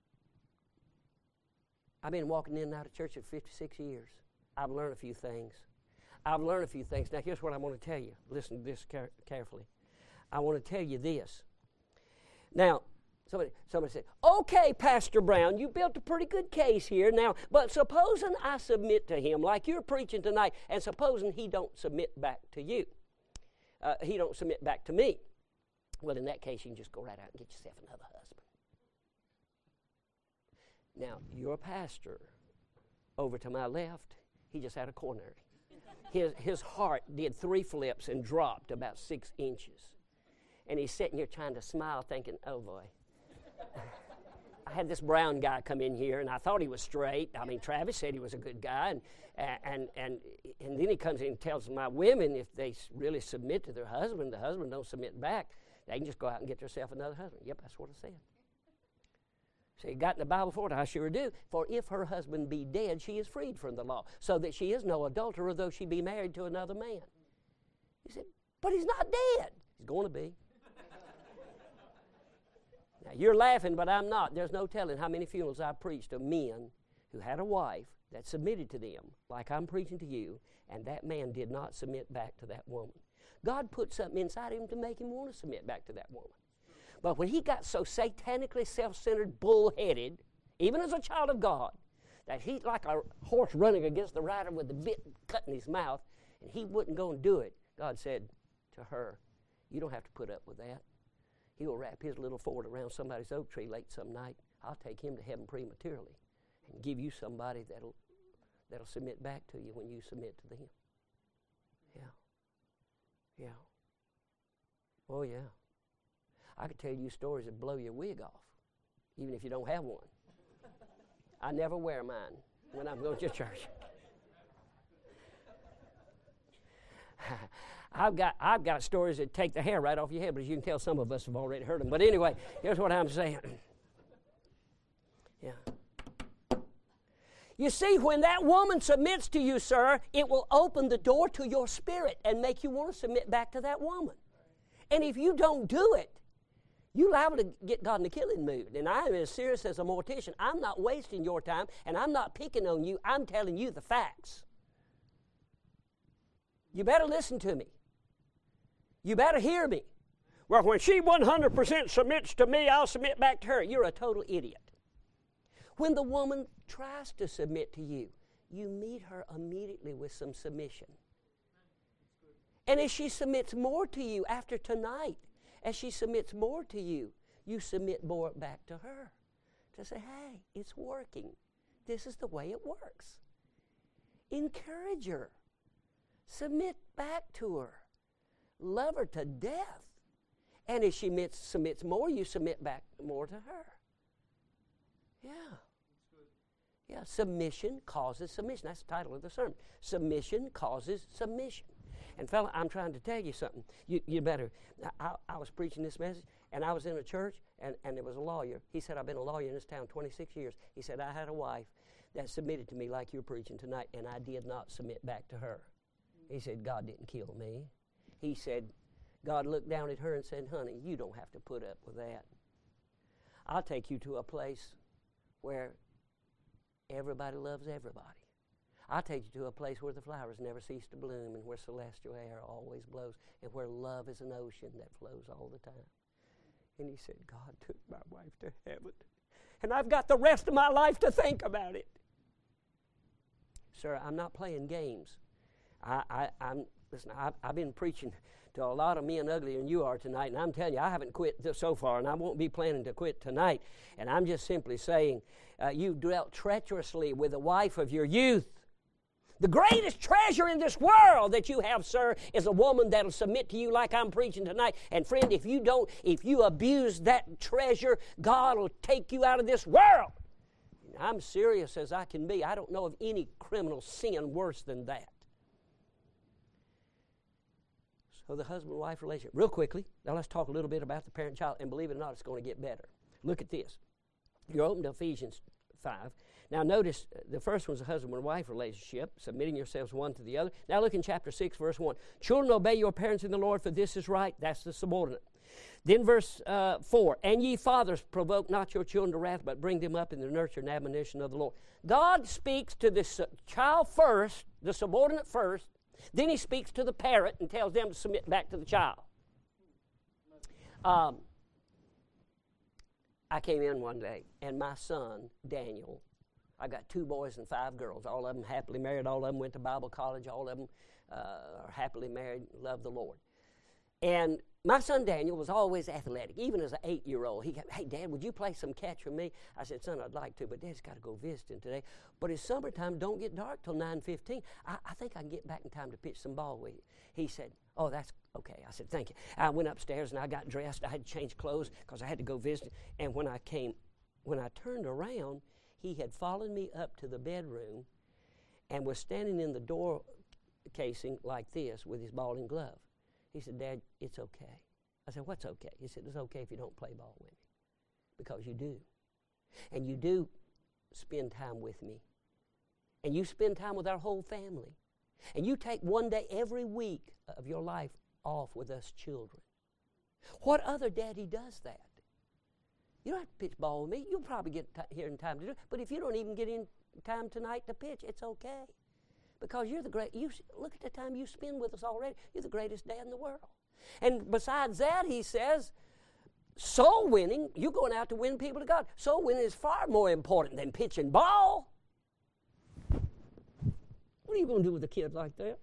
I've been walking in and out of church for fifty-six years. I've learned a few things. I've learned a few things. Now, here's what I want to tell you. Listen to this care- carefully. I want to tell you this. Now, somebody, somebody said, okay, Pastor Brown, you built a pretty good case here. Now, but supposing I submit to him like you're preaching tonight, and supposing he don't submit back to you. Uh, he don't submit back to me. Well, in that case, you can just go right out and get yourself another husband. Now, your pastor over to my left, he just had a coronary. His, his heart did three flips and dropped about six inches. And he's sitting here trying to smile thinking, oh boy. I had this brown guy come in here and I thought he was straight. I mean, Travis said he was a good guy. And, and, and, and then he comes in and tells my women if they really submit to their husband, the husband don't submit back, they can just go out and get themselves another husband. Yep, that's what it said. So you got in the Bible for it? I sure do. For if her husband be dead, she is freed from the law, so that she is no adulterer, though she be married to another man. He said, but he's not dead. He's going to be. Now, you're laughing, but I'm not. There's no telling how many funerals I've preached of men who had a wife that submitted to them, like I'm preaching to you, and that man did not submit back to that woman. God put something inside him to make him want to submit back to that woman. But when he got so satanically self-centered, bull-headed, even as a child of God, that he, like a horse running against the rider with the bit cut in his mouth, and he wouldn't go and do it, God said to her, you don't have to put up with that. He will wrap his little Ford around somebody's oak tree late some night. I'll take him to heaven prematurely and give you somebody that'll, that'll submit back to you when you submit to them. Yeah. Yeah. Oh, yeah. I could tell you stories that blow your wig off, even if you don't have one. I never wear mine when I'm going to church. I've got I've got stories that take the hair right off your head, but as you can tell, some of us have already heard them. But anyway, here's what I'm saying. Yeah. You see, when that woman submits to you, sir, it will open the door to your spirit and make you want to submit back to that woman. And if you don't do it, you're liable to get God in the killing mood. And I am as serious as a mortician. I'm not wasting your time, and I'm not picking on you. I'm telling you the facts. You better listen to me. You better hear me. Well, when she one hundred percent submits to me, I'll submit back to her. You're a total idiot. When the woman tries to submit to you, you meet her immediately with some submission. And as she submits more to you after tonight, as she submits more to you, you submit more back to her. To say, hey, it's working. This is the way it works. Encourage her. Submit back to her. Love her to death. And as she submits, submits more, you submit back more to her. Yeah. Yeah, submission causes submission. That's the title of the sermon. Submission causes submission. And fella, I'm trying to tell you something. You, you better, I, I was preaching this message, and I was in a church, and, and there was a lawyer. He said, I've been a lawyer in this town twenty-six years. He said, I had a wife that submitted to me like you're preaching tonight, and I did not submit back to her. He said, God didn't kill me. He said, God looked down at her and said, honey, you don't have to put up with that. I'll take you to a place where everybody loves everybody. I'll take you to a place where the flowers never cease to bloom and where celestial air always blows and where love is an ocean that flows all the time. And he said, God took my wife to heaven, and I've got the rest of my life to think about it. Sir, I'm not playing games. I, I, I'm listen. I, I've been preaching to a lot of men uglier than you are tonight, and I'm telling you, I haven't quit so far, and I won't be planning to quit tonight. And I'm just simply saying, uh, you dealt treacherously with the wife of your youth. The greatest treasure in this world that you have, sir, is a woman that'll submit to you like I'm preaching tonight. And friend, if you don't, if you abuse that treasure, God will take you out of this world. I'm serious as I can be. I don't know of any criminal sin worse than that. of the husband-wife relationship. Real quickly, now let's talk a little bit about the parent-child, and believe it or not, it's going to get better. Look at this. You're open to Ephesians five. Now notice uh, the first one's a husband and wife relationship, submitting yourselves one to the other. Now look in chapter six, verse one. Children, obey your parents in the Lord, for this is right. That's the subordinate. Then verse uh, four. And ye fathers, provoke not your children to wrath, but bring them up in the nurture and admonition of the Lord. God speaks to the uh, child first, the subordinate first. Then he speaks to the parent and tells them to submit back to the child. Um, I came in one day, and my son, Daniel, I got two boys and five girls, all of them happily married, all of them went to Bible college, all of them uh, are happily married, love the Lord. And my son Daniel was always athletic, even as an eight-year-old. He kept, hey, Dad, would you play some catch for me? I said, son, I'd like to, but Dad's got to go visiting today. But it's summertime, don't get dark till nine fifteen. I, I think I can get back in time to pitch some ball with you. He said, oh, that's okay. I said, thank you. I went upstairs and I got dressed. I had to change clothes because I had to go visit. And when I came, when I turned around, he had followed me up to the bedroom and was standing in the door casing like this with his ball and glove. He said, Dad, it's okay. I said, what's okay? He said, it's okay if you don't play ball with me, because you do. And you do spend time with me. And you spend time with our whole family. And you take one day every week of your life off with us children. What other daddy does that? You don't have to pitch ball with me. You'll probably get t- here in time to do it. But if you don't even get in time tonight to pitch, it's okay. Because you're the great, you look at the time you spend with us already. You're the greatest dad in the world. And besides that, he says, soul winning, you're going out to win people to God. Soul winning is far more important than pitching ball. What are you going to do with a kid like that?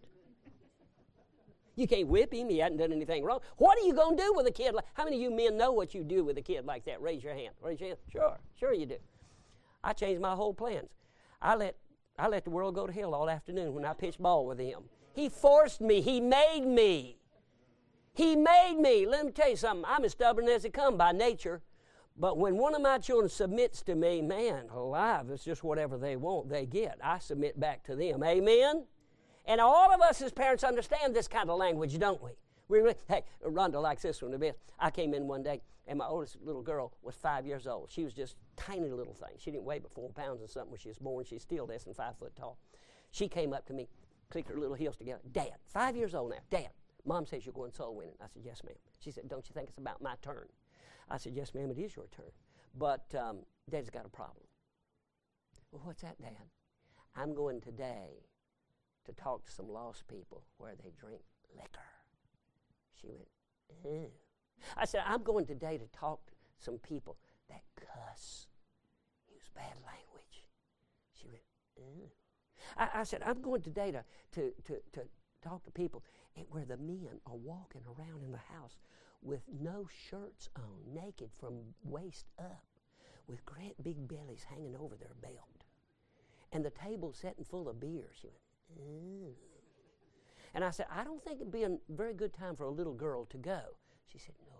You can't whip him. He hasn't done anything wrong. What are you going to do with a kid like, how many of you men know what you do with a kid like that? Raise your hand. Raise your hand. Sure. Sure you do. I changed my whole plans. I let I let the world go to hell all afternoon when I pitched ball with him. He forced me. He made me. He made me. Let me tell you something. I'm as stubborn as they come by nature. But when one of my children submits to me, man, alive, it's just whatever they want, they get. I submit back to them. Amen? And all of us as parents understand this kind of language, don't we? We really, hey, Rhonda likes this one a bit. I came in one day, and my oldest little girl was five years old. She was just a tiny little thing. She didn't weigh but four pounds or something when she was born. She's still less than five foot tall. She came up to me, clicked her little heels together. Dad, five years old now. Dad, Mom says you're going soul winning. I said, yes, ma'am. She said, don't you think it's about my turn? I said, yes, ma'am, it is your turn. But um, Dad's got a problem. Well, what's that, Dad? I'm going today to talk to some lost people where they drink liquor. She went, ew. I said, I'm going today to talk to some people that cuss, use bad language. She went, ew. I, I said, I'm going today to, to, to, to talk to people where the men are walking around in the house with no shirts on, naked from waist up, with great big bellies hanging over their belt. And the table setting full of beer. She went, ew. And I said, I don't think it'd be a very good time for a little girl to go. She said, no.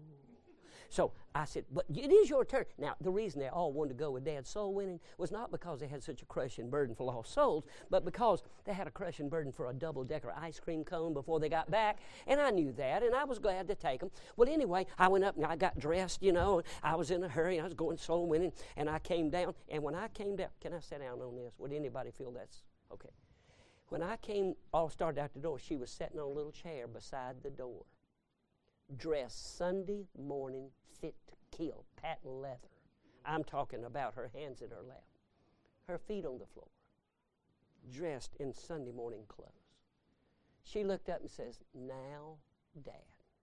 So I said, but it is your turn. Now, the reason they all wanted to go with Dad's soul winning was not because they had such a crushing burden for lost souls, but because they had a crushing burden for a double-decker ice cream cone before they got back. And I knew that, and I was glad to take them. Well, anyway, I went up and I got dressed, you know. I was in a hurry. I was going soul winning, and I came down. And when I came down, can I sit down on this? Would anybody feel that's okay? When I came, all started out the door, she was sitting on a little chair beside the door, dressed Sunday morning, fit to kill, patent leather. I'm talking about her hands in her lap, her feet on the floor, dressed in Sunday morning clothes. She looked up and says, now, Dad,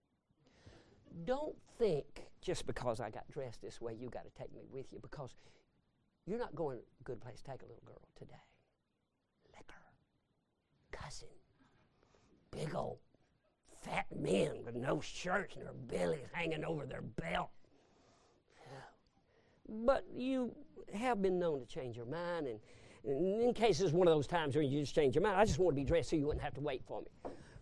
don't think just because I got dressed this way you got to take me with you, because you're not going to a good place to take a little girl today. Cussing, big old fat men with no shirts and their bellies hanging over their belt. But you have been known to change your mind, and, and in case it's one of those times where you just change your mind, I just want to be dressed so you wouldn't have to wait for me.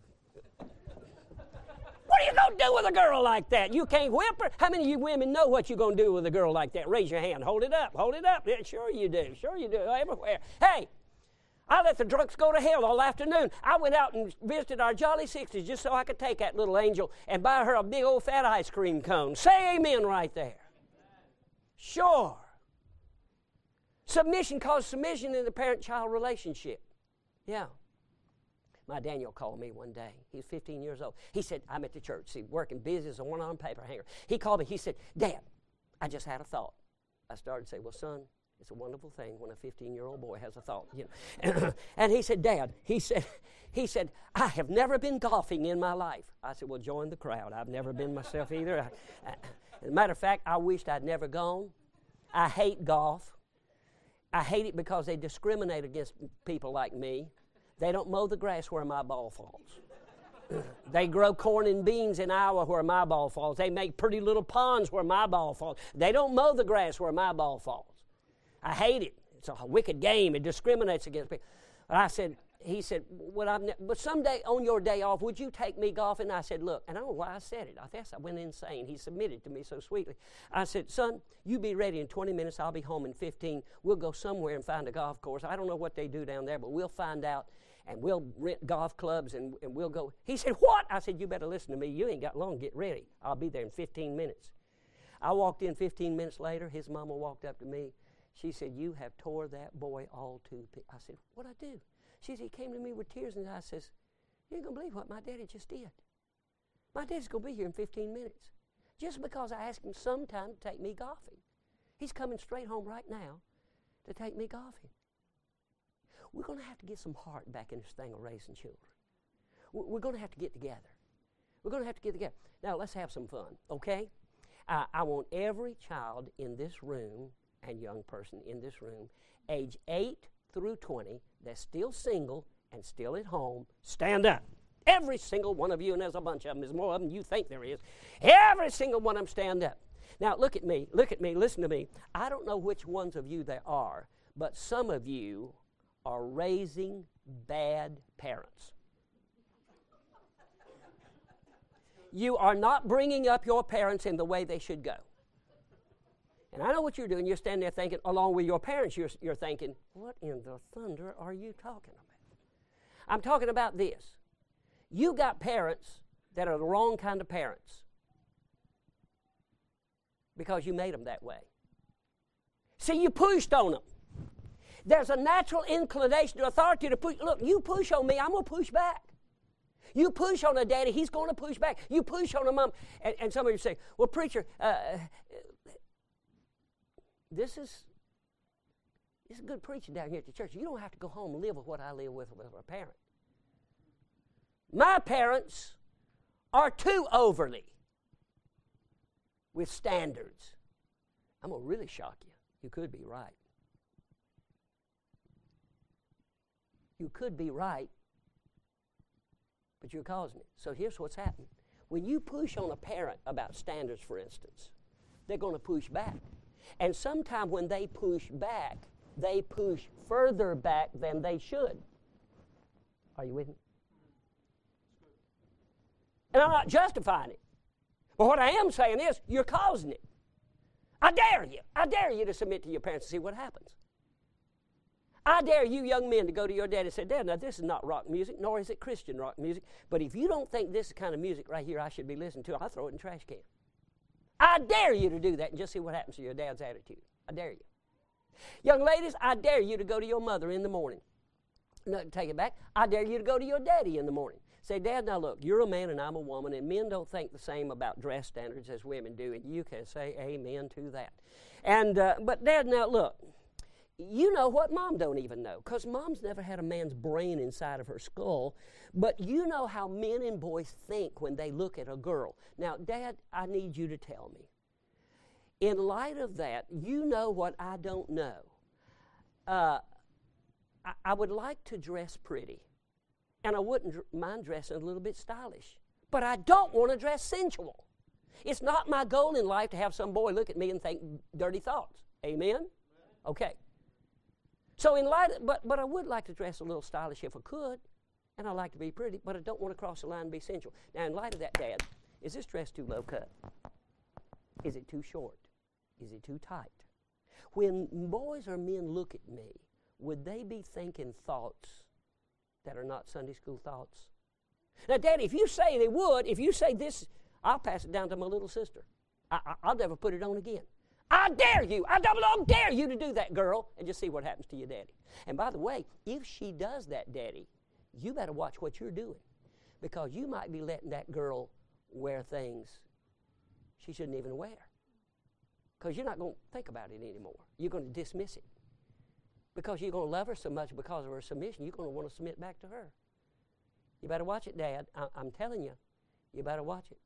What are you going to do with a girl like that? You can't whip her. How many of you women know what you're going to do with a girl like that? Raise your hand. Hold it up. Hold it up. Yeah, sure you do. Sure you do. Everywhere. Hey, I let the drunks go to hell all afternoon. I went out and visited our Jolly Sixties just so I could take that little angel and buy her a big old fat ice cream cone. Say amen right there. Sure. Submission causes submission in the parent-child relationship. Yeah. My Daniel called me one day. He was fifteen years old. He said, I'm at the church, see, working busy as a one-armed paper hanger. He called me. He said, Dad, I just had a thought. I started to say, well, son, it's a wonderful thing when a fifteen-year-old boy has a thought. You know. And he said, Dad, he said, he said, I have never been golfing in my life. I said, well, join the crowd. I've never been myself either. I, I, as a matter of fact, I wished I'd never gone. I hate golf. I hate it because they discriminate against people like me. They don't mow the grass where my ball falls. They grow corn and beans in Iowa where my ball falls. They make pretty little ponds where my ball falls. They don't mow the grass where my ball falls. I hate it. It's a wicked game. It discriminates against people. But I said, he said, well, I've ne- but someday on your day off, would you take me golfing? I said, look, and I don't know why I said it. I guess I went insane. He submitted to me so sweetly. I said, son, you be ready in twenty minutes. I'll be home in fifteen. We'll go somewhere and find a golf course. I don't know what they do down there, but we'll find out, and we'll rent golf clubs, and, and we'll go. He said, what? I said, you better listen to me. You ain't got long. Get ready. I'll be there in fifteen minutes. I walked in fifteen minutes later. His mama walked up to me. She said, you have tore that boy all to pieces. I said, what'd I do? She said, he came to me with tears in his eyes. Says, you ain't going to believe what my daddy just did. My daddy's going to be here in fifteen minutes. Just because I asked him sometime to take me golfing. He's coming straight home right now to take me golfing. We're going to have to get some heart back in this thing of raising children. We're going to have to get together. We're going to have to get together. Now, let's have some fun, okay? Uh, I want every child in this room and young person in this room, age eight through twenty, that's still single and still at home, stand up. Every single one of you, and there's a bunch of them, there's more of them than you think there is. Every single one of them stand up. Now, look at me, look at me, listen to me. I don't know which ones of you there are, but some of you are raising bad parents. You are not bringing up your parents in the way they should go. And I know what you're doing. You're standing there thinking, along with your parents, you're, you're thinking, what in the thunder are you talking about? I'm talking about this. You got parents that are the wrong kind of parents because you made them that way. See, you pushed on them. There's a natural inclination to authority to push. Look, you push on me, I'm going to push back. You push on a daddy, he's going to push back. You push on a mom. And, and some of you say, well, preacher, uh, this is this is good preaching down here at the church. You don't have to go home and live with what I live with with a parent. My parents are too overly with standards. I'm going to really shock you. You could be right. You could be right, but you're causing it. So here's what's happening. When you push on a parent about standards, for instance, they're going to push back. And sometimes when they push back, they push further back than they should. Are you with me? And I'm not justifying it. But what I am saying is, you're causing it. I dare you. I dare you to submit to your parents and see what happens. I dare you young men to go to your dad and say, Dad, now this is not rock music, nor is it Christian rock music, but if you don't think this is the kind of music right here I should be listening to, I'll throw it in the trash can. I dare you to do that and just see what happens to your dad's attitude. I dare you. Young ladies, I dare you to go to your mother in the morning. No, take it back. I dare you to go to your daddy in the morning. Say, Dad, now look, you're a man and I'm a woman, and men don't think the same about dress standards as women do, and you can say amen to that. And uh, but Dad, now look, you know what mom don't even know, because mom's never had a man's brain inside of her skull, but you know how men and boys think when they look at a girl. Now, Dad, I need you to tell me. In light of that, you know what I don't know. Uh, I, I would like to dress pretty, and I wouldn't dr- mind dressing a little bit stylish, but I don't want to dress sensual. It's not my goal in life to have some boy look at me and think dirty thoughts. Amen? Okay. So in light of, but, but I would like to dress a little stylish if I could, and I like to be pretty, but I don't want to cross the line and be sensual. Now, in light of that, Dad, is this dress too low cut? Is it too short? Is it too tight? When boys or men look at me, would they be thinking thoughts that are not Sunday school thoughts? Now, Daddy, if you say they would, if you say this, I'll pass it down to my little sister. I, I, I'll never put it on again. I dare you, I double dog dare you to do that, girl, and just see what happens to your daddy. And by the way, if she does that, Daddy, you better watch what you're doing, because you might be letting that girl wear things she shouldn't even wear, because you're not going to think about it anymore. You're going to dismiss it, because you're going to love her so much because of her submission, you're going to want to submit back to her. You better watch it, Dad. I, I'm telling you, you better watch it.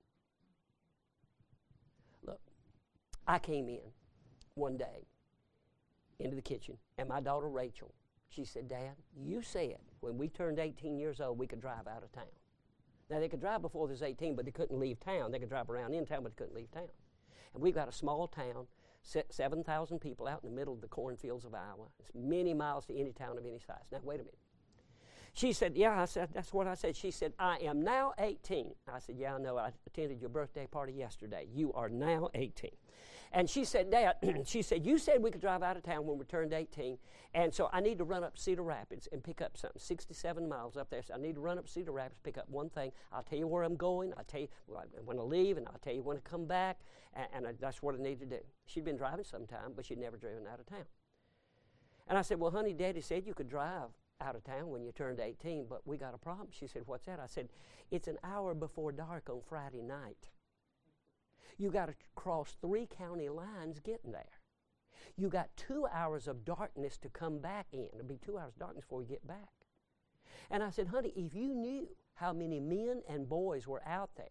Look, I came in one day into the kitchen, and my daughter Rachel, she said, Dad, you said when we turned eighteen years old, we could drive out of town. Now, they could drive before they was eighteen, but they couldn't leave town. They could drive around in town, but they couldn't leave town. And we've got a small town, seven thousand people out in the middle of the cornfields of Iowa. It's many miles to any town of any size. Now, wait a minute. She said, yeah, I said, that's what I said. She said, I am now eighteen. I said, yeah, I know. I attended your birthday party yesterday. You are now eighteen. And she said, Dad, she said, you said we could drive out of town when we turned eighteen, and so I need to run up Cedar Rapids and pick up something, sixty-seven miles up there. So I need to run up Cedar Rapids, pick up one thing. I'll tell you where I'm going. I'll tell you when I leave, and I'll tell you when I come back, and, and I, that's what I need to do. She'd been driving sometime, but she'd never driven out of town. And I said, well, honey, Daddy said you could drive out of town when you turned eighteen, but we got a problem. She said, what's that? I said, it's an hour before dark on Friday night. You got to cross three county lines getting there. You got two hours of darkness to come back in. It'll be two hours of darkness before you get back. And I said, honey, if you knew how many men and boys were out there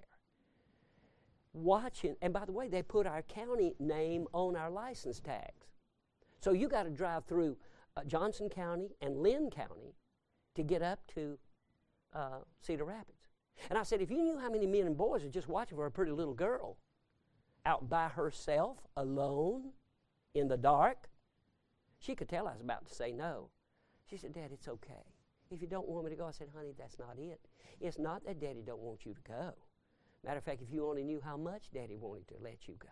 watching, and by the way, they put our county name on our license tags. So you got to drive through uh, Johnson County and Lynn County to get up to uh, Cedar Rapids. And I said, if you knew how many men and boys are just watching for a pretty little girl out by herself, alone, in the dark, she could tell I was about to say no. She said, Dad, it's okay. If you don't want me to go, I said, honey, that's not it. It's not that Daddy don't want you to go. Matter of fact, if you only knew how much Daddy wanted to let you go.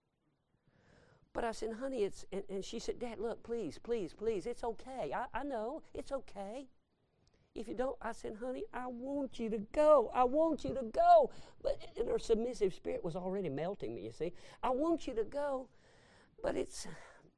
But I said, honey, it's, and, and she said, Dad, look, please, please, please, it's okay. I, I know, it's okay. If you don't, I said, honey, I want you to go. I want you to go. But and her submissive spirit was already melting me, you see. I want you to go, but it's,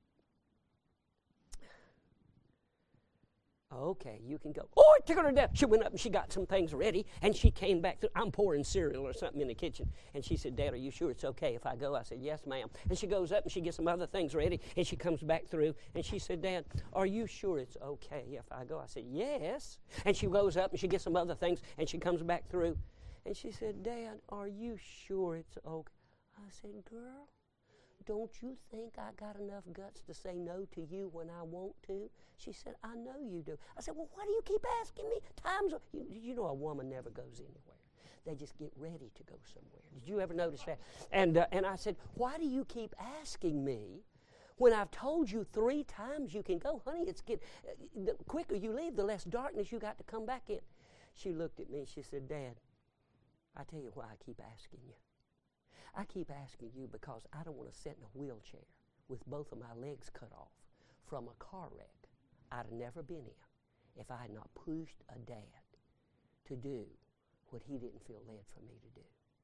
okay, you can go. Oh, it tickled her death. She went up and she got some things ready, and she came back. Through. I'm pouring cereal or something in the kitchen. And she said, Dad, are you sure it's okay if I go? I said, yes, ma'am. And she goes up and she gets some other things ready, and she comes back through. And she said, Dad, are you sure it's okay if I go? I said, yes. And she goes up and she gets some other things, and she comes back through. And she said, Dad, are you sure it's okay? I said, girl, don't you think I got enough guts to say no to you when I want to? She said, I know you do. I said, well, why do you keep asking me? Times are, you, you know a woman never goes anywhere. They just get ready to go somewhere. Did you ever notice that? And, uh, and I said, why do you keep asking me when I've told you three times you can go? Honey, it's get, uh, the quicker you leave, the less darkness you got to come back in. She looked at me. She said, Dad, I tell you why I keep asking you. I keep asking you because I don't want to sit in a wheelchair with both of my legs cut off from a car wreck I'd have never been in if I had not pushed a dad to do what he didn't feel led for me to do.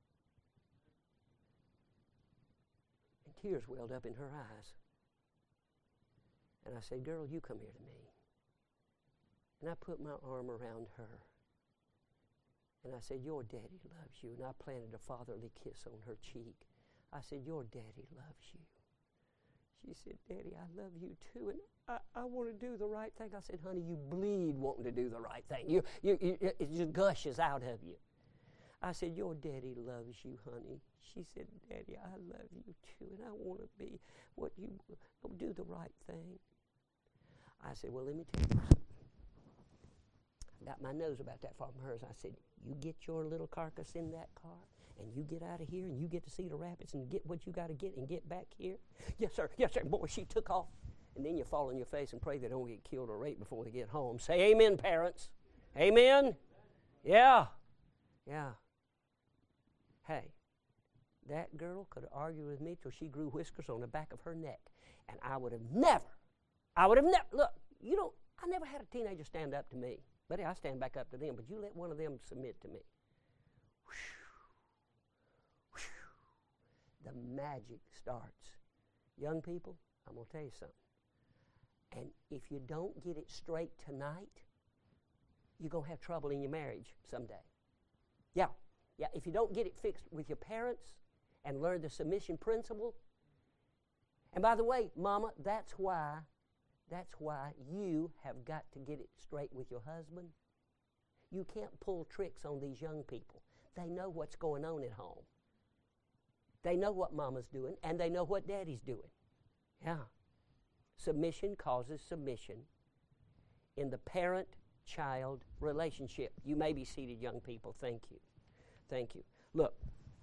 And tears welled up in her eyes. And I said, girl, you come here to me. And I put my arm around her. And I said, your daddy loves you. And I planted a fatherly kiss on her cheek. I said, your daddy loves you. She said, Daddy, I love you too, and I, I want to do the right thing. I said, honey, you bleed wanting to do the right thing. You, you, you, it just gushes out of you. I said, your daddy loves you, honey. She said, Daddy, I love you too, and I want to be what you, do the right thing. I said, well, let me tell you something. I got my nose about that far from hers. I said, you get your little carcass in that car, and you get out of here, and you get to Cedar Rapids and get what you got to get and get back here. Yes, sir. Yes, sir. Boy, she took off. And then you fall on your face and pray they don't get killed or raped before they get home. Say amen, parents. Amen? Yeah. Yeah. Hey, that girl could argue with me till she grew whiskers on the back of her neck. And I would have never, I would have never, look, you don't, I never had a teenager stand up to me. Buddy, I stand back up to them, but you let one of them submit to me. Whew. Whew. The magic starts. Young people, I'm going to tell you something. And if you don't get it straight tonight, you're going to have trouble in your marriage someday. Yeah, yeah. If you don't get it fixed with your parents and learn the submission principle. And by the way, Mama, that's why, that's why you have got to get it straight with your husband. You can't pull tricks on these young people. They know what's going on at home. They know what Mama's doing, and they know what Daddy's doing. Yeah. Submission causes submission in the parent-child relationship. You may be seated, young people. Thank you. Thank you. Look,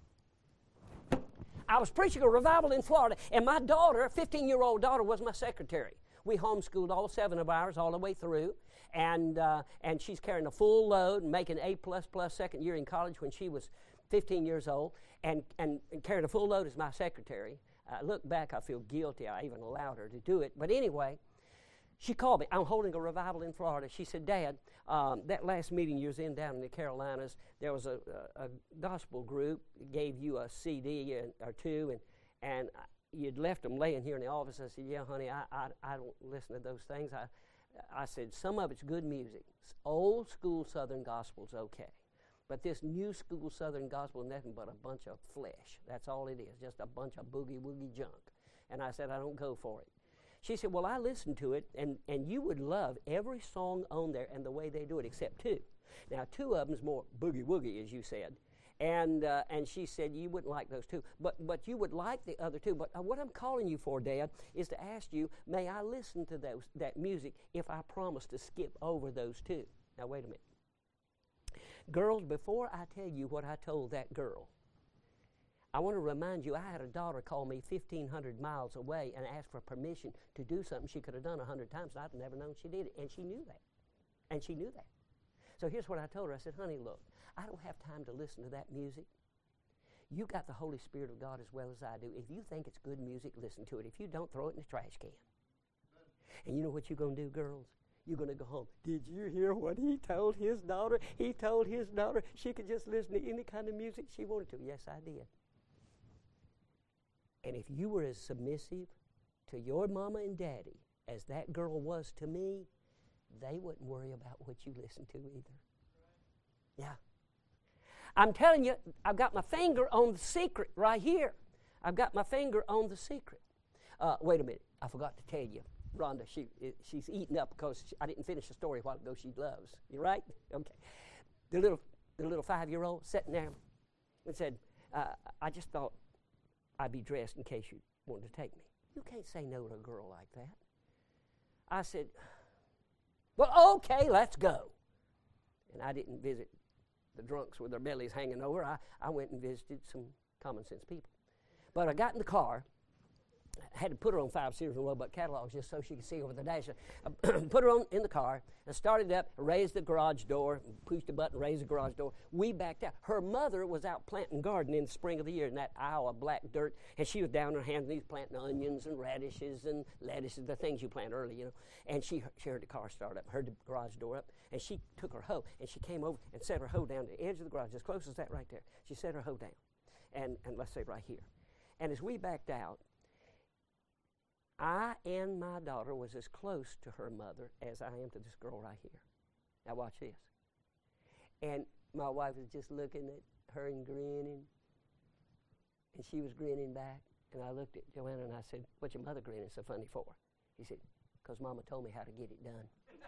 I was preaching a revival in Florida, and my daughter, fifteen-year-old daughter, was my secretary. We homeschooled all seven of ours all the way through, and uh, and she's carrying a full load and making A plus plus second year in college when she was fifteen years old, and, and, and carrying a full load as my secretary. I look back, I feel guilty. I even allowed her to do it. But anyway, she called me. I'm holding a revival in Florida. She said, Dad, um, that last meeting you was in down in the Carolinas, there was a, a, a gospel group that gave you a C D and, or two, and, and you'd left them laying here in the office. I said, yeah, honey, I, I, I don't listen to those things. I, I said, some of it's good music. Old school Southern gospel's okay. But this new school Southern gospel is nothing but a bunch of flesh. That's all it is, just a bunch of boogie-woogie junk. And I said, I don't go for it. She said, well, I listened to it, and, and you would love every song on there and the way they do it, except two. Now, two of them's more boogie-woogie, as you said. And uh, and she said, you wouldn't like those two. But, but you would like the other two. But uh, what I'm calling you for, Dad, is to ask you, may I listen to those that music if I promise to skip over those two? Now, wait a minute. Girls, before I tell you what I told that girl, I want to remind you I had a daughter call me fifteen hundred miles away and ask for permission to do something she could have done a hundred times, and I'd never known she did it, and she knew that. And she knew that. So here's what I told her. I said, honey, look, I don't have time to listen to that music. You got the Holy Spirit of God as well as I do. If you think it's good music, listen to it. If you don't, throw it in the trash can. And you know what you're going to do, girls? You're going to go home. Did you hear what he told his daughter? He told his daughter she could just listen to any kind of music she wanted to. Yes, I did. And if you were as submissive to your mama and daddy as that girl was to me, they wouldn't worry about what you listen to either. Yeah. I'm telling you, I've got my finger on the secret right here. I've got my finger on the secret. Uh, wait a minute. I forgot to tell you. Rhonda, she, she's eating up because she, I didn't finish the story a while ago she loves. You right? Okay. The little, the little five-year-old sitting there and said, uh, I just thought I'd be dressed in case you wanted to take me. You can't say no to a girl like that. I said, well, okay, let's go. And I didn't visit the drunks with their bellies hanging over. I, I went and visited some common sense people. But I got in the car. I had to put her on five series and robot catalogs just so she could see over the dash. I put her on in the car and started up, raised the garage door, pushed a button, raised the garage door. We backed out. Her mother was out planting garden in the spring of the year in that aisle of black dirt, and she was down on her hands and knees planting onions and radishes and lettuces, the things you plant early, you know. And she, she heard the car start up, heard the garage door up, and she took her hoe, and she came over and set her hoe down to the edge of the garage, as close as that right there. She set her hoe down, and, and let's say right here. And as we backed out, I and my daughter was as close to her mother as I am to this girl right here. Now watch this. And my wife was just looking at her and grinning, and she was grinning back. And I looked at Joanna and I said, what's your mother grinning so funny for? He said, because Mama told me how to get it done.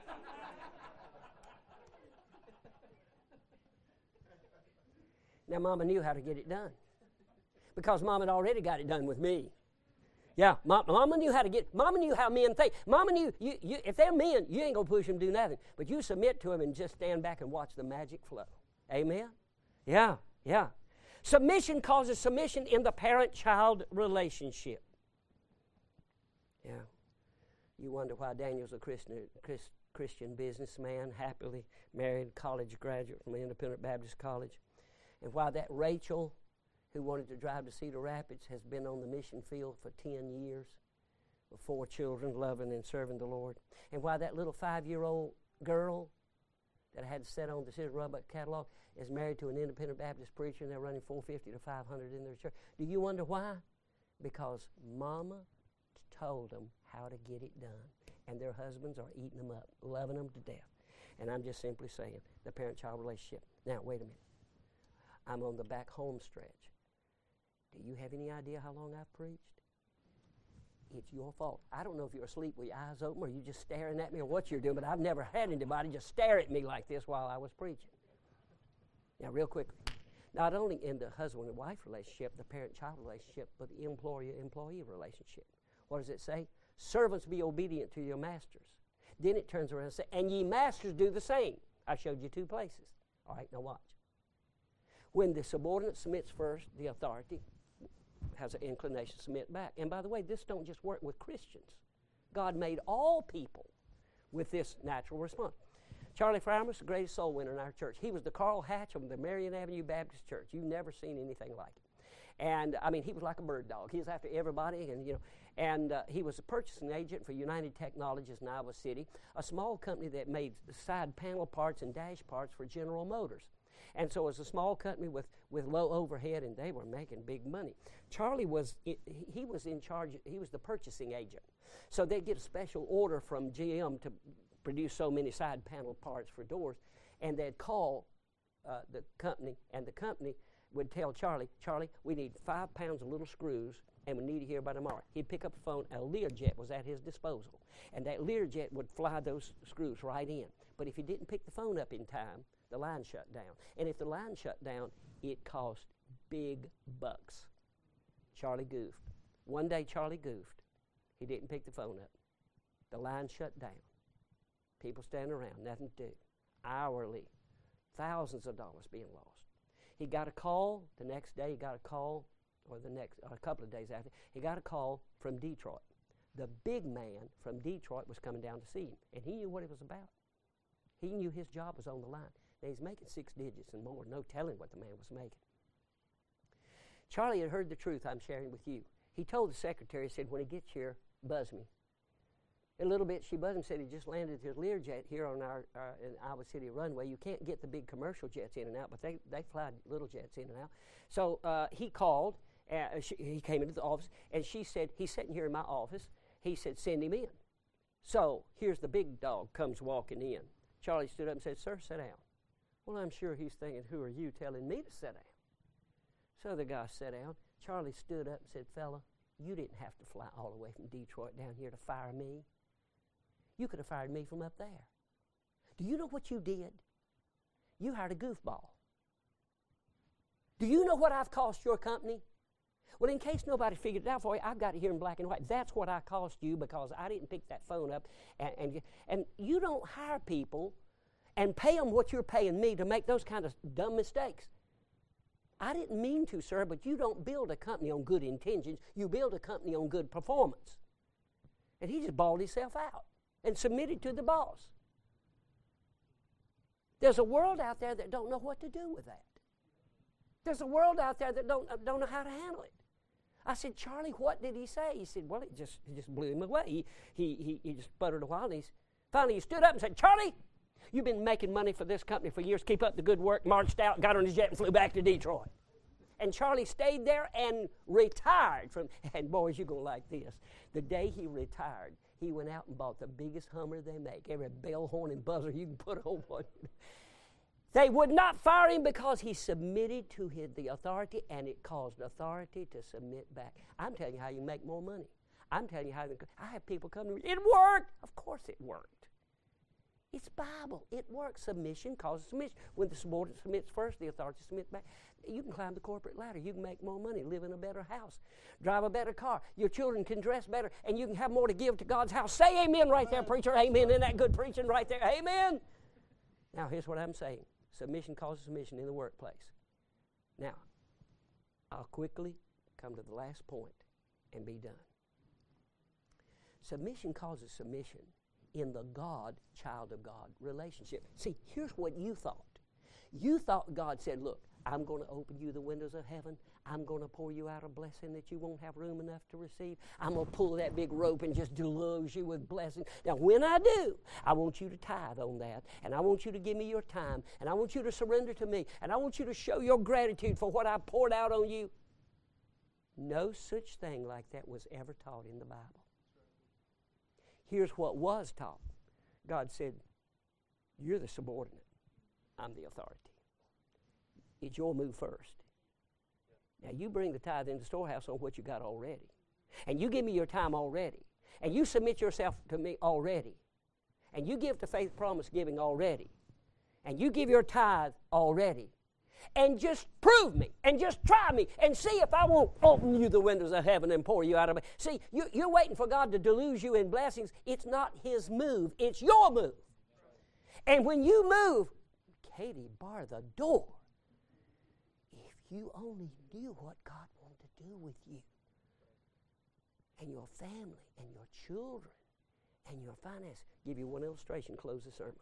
Now Mama knew how to get it done because Mama had already got it done with me. Yeah, Mama, Mama knew how to get, Mama knew how men think. Mama knew, you, you, if they're men, you ain't going to push them to do nothing. But you submit to them and just stand back and watch the magic flow. Amen? Yeah, yeah. Submission causes submission in the parent-child relationship. Yeah. You wonder why Daniel's a Christian, Chris, Christian businessman, happily married, college graduate from Independent Baptist College, and why that Rachel, who wanted to drive to Cedar Rapids, has been on the mission field for ten years. four children, loving and serving the Lord. And while that little five-year-old girl that I had to sit on the Sears Roebuck catalog is married to an independent Baptist preacher, and they're running four fifty to five hundred in their church. Do you wonder why? Because Mama told them how to get it done, and their husbands are eating them up, loving them to death. And I'm just simply saying, the parent-child relationship. Now, wait a minute. I'm on the back home stretch. Do you have any idea how long I've preached? It's your fault. I don't know if you're asleep with your eyes open or you're just staring at me or what you're doing, but I've never had anybody just stare at me like this while I was preaching. Now, real quickly, not only in the husband and wife relationship, the parent-child relationship, but the employer-employee relationship. What does it say? Servants, be obedient to your masters. Then it turns around and says, and ye masters do the same. I showed you two places. All right, now watch. When the subordinate submits first, the authority has an inclination to submit back. And by the way, this don't just work with Christians. God made all people with this natural response. Charlie Frymer was the greatest soul winner in our church. He was the Carl Hatch of the Marion Avenue Baptist Church. You've never seen anything like it. And, I mean, he was like a bird dog. He was after everybody, and, you know, and uh, he was a purchasing agent for United Technologies in Iowa City, a small company that made side panel parts and dash parts for General Motors. And so it was a small company with, with low overhead, and they were making big money. Charlie was, it, he was in charge, he was the purchasing agent. So they'd get a special order from G M to produce so many side panel parts for doors, and they'd call uh, the company, and the company would tell Charlie, Charlie, we need five pounds of little screws, and we need it here by tomorrow. He'd pick up the phone, a Learjet was at his disposal, and that Learjet would fly those screws right in. But if he didn't pick the phone up in time, the line shut down. And if the line shut down, it cost big bucks. Charlie goofed. One day Charlie goofed. He didn't pick the phone up. The line shut down. People standing around, nothing to do. Hourly, thousands of dollars being lost. He got a call. The next day he got a call, or the next, or a couple of days after, he got a call from Detroit. The big man from Detroit was coming down to see him, and he knew what it was about. He knew his job was on the line. Now, he's making six digits and more, no telling what the man was making. Charlie had heard the truth I'm sharing with you. He told the secretary, he said, when he gets here, buzz me. A little bit, she buzzed him, said he just landed his Learjet here on our uh, in Iowa City runway. You can't get the big commercial jets in and out, but they, they fly little jets in and out. So uh, he called, uh, she, he came into the office, and she said, he's sitting here in my office. He said, send him in. So here's the big dog comes walking in. Charlie stood up and said, sir, sit down. Well, I'm sure he's thinking, who are you telling me to sit down? So the guy sat down. Charlie stood up and said, fella, you didn't have to fly all the way from Detroit down here to fire me. You could have fired me from up there. Do you know what you did? You hired a goofball. Do you know what I've cost your company? Well, in case nobody figured it out for you, I've got it here in black and white. That's what I cost you because I didn't pick that phone up. And, and, and you don't hire people and pay them what you're paying me to make those kind of dumb mistakes. I didn't mean to, sir, but you don't build a company on good intentions. You build a company on good performance. And he just bawled himself out and submitted to the boss. There's a world out there that don't know what to do with that. There's a world out there that don't, uh, don't know how to handle it. I said, Charlie, what did he say? He said, well, it just, it just blew him away. He, he, he, he just sputtered a while, and he's, finally he stood up and said, Charlie, you've been making money for this company for years. Keep up the good work. Marched out, got on his jet, and flew back to Detroit. And Charlie stayed there and retired from, and boys, you're going to like this. The day he retired, he went out and bought the biggest Hummer they make, every bell, horn, and buzzer you can put on one. They would not fire him because he submitted to his, the authority, and it caused authority to submit back. I'm telling you how you make more money. I'm telling you how you, I have people come to me, it worked. Of course it worked. It's Bible. It works. Submission causes submission. When the subordinate submits first, the authority submits back. You can climb the corporate ladder. You can make more money, live in a better house, drive a better car. Your children can dress better, and you can have more to give to God's house. Say amen right there, preacher. Amen in that good preaching right there. Amen. Now, here's what I'm saying. Submission causes submission in the workplace. Now, I'll quickly come to the last point and be done. Submission causes submission in the God, child of God relationship. See, here's what you thought. You thought God said, look, I'm going to open you the windows of heaven. I'm going to pour you out a blessing that you won't have room enough to receive. I'm going to pull that big rope and just deluge you with blessings. Now, when I do, I want you to tithe on that, and I want you to give me your time, and I want you to surrender to me, and I want you to show your gratitude for what I poured out on you. No such thing like that was ever taught in the Bible. Here's what was taught. God said, you're the subordinate. I'm the authority. It's your move first. Now, you bring the tithe in the storehouse on what you got already. And you give me your time already. And you submit yourself to me already. And you give to faith promise giving already. And you give your tithe already. And just prove me, and just try me, and see if I won't open you the windows of heaven and pour you out of it. See, you, you're waiting for God to deluge you in blessings. It's not His move. It's your move. And when you move, Katie, bar the door. If you only knew what God wanted to do with you and your family and your children and your finances. Give you one illustration, close the sermon.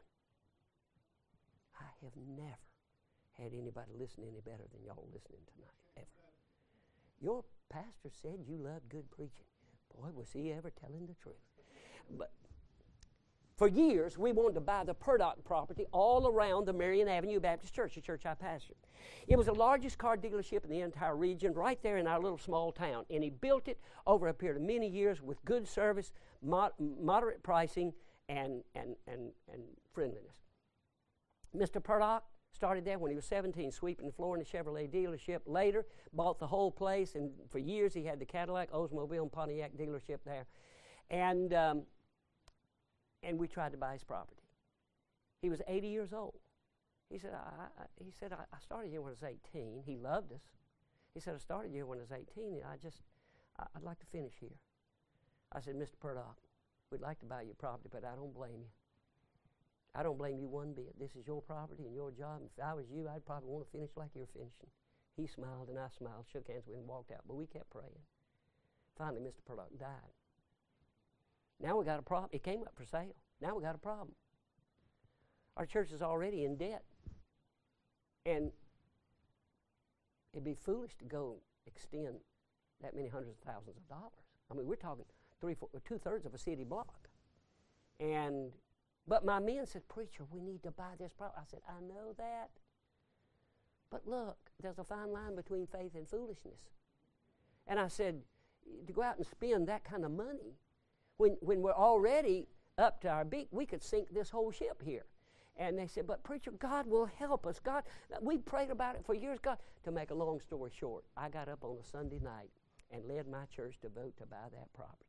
I have never had anybody listen any better than y'all listening tonight, ever. Your pastor said you loved good preaching. Boy, was he ever telling the truth. But for years, we wanted to buy the Purdock property all around the Marion Avenue Baptist Church, the church I pastored. It was the largest car dealership in the entire region, right there in our little small town. And he built it over a period of many years with good service, mod- moderate pricing, and, and, and, and friendliness. Mister Purdock started there when he was seventeen, sweeping the floor in the Chevrolet dealership. Later, bought the whole place, and for years he had the Cadillac, Oldsmobile, and Pontiac dealership there. And um, and we tried to buy his property. He was eighty years old. He said, I, I, he said, I, I started here when I was eighteen. He loved us. He said, I started here when I was eighteen, and I just, I, I'd like to finish here. I said, Mister Purdock, we'd like to buy your property, but I don't blame you. I don't blame you one bit. This is your property and your job. And if I was you, I'd probably want to finish like you're finishing. He smiled and I smiled, shook hands with him, and walked out. But we kept praying. Finally, Mister Purdock died. Now we got a problem. It came up for sale. Now we got a problem. Our church is already in debt. And it'd be foolish to go extend that many hundreds of thousands of dollars. I mean, we're talking three, four, two-thirds of a city block. And But my men said, preacher, we need to buy this property. I said, I know that. But look, there's a fine line between faith and foolishness. And I said, to go out and spend that kind of money, when, when we're already up to our beak, we could sink this whole ship here. And they said, but preacher, God will help us. God, we prayed about it for years. God, to make a long story short, I got up on a Sunday night and led my church to vote to buy that property.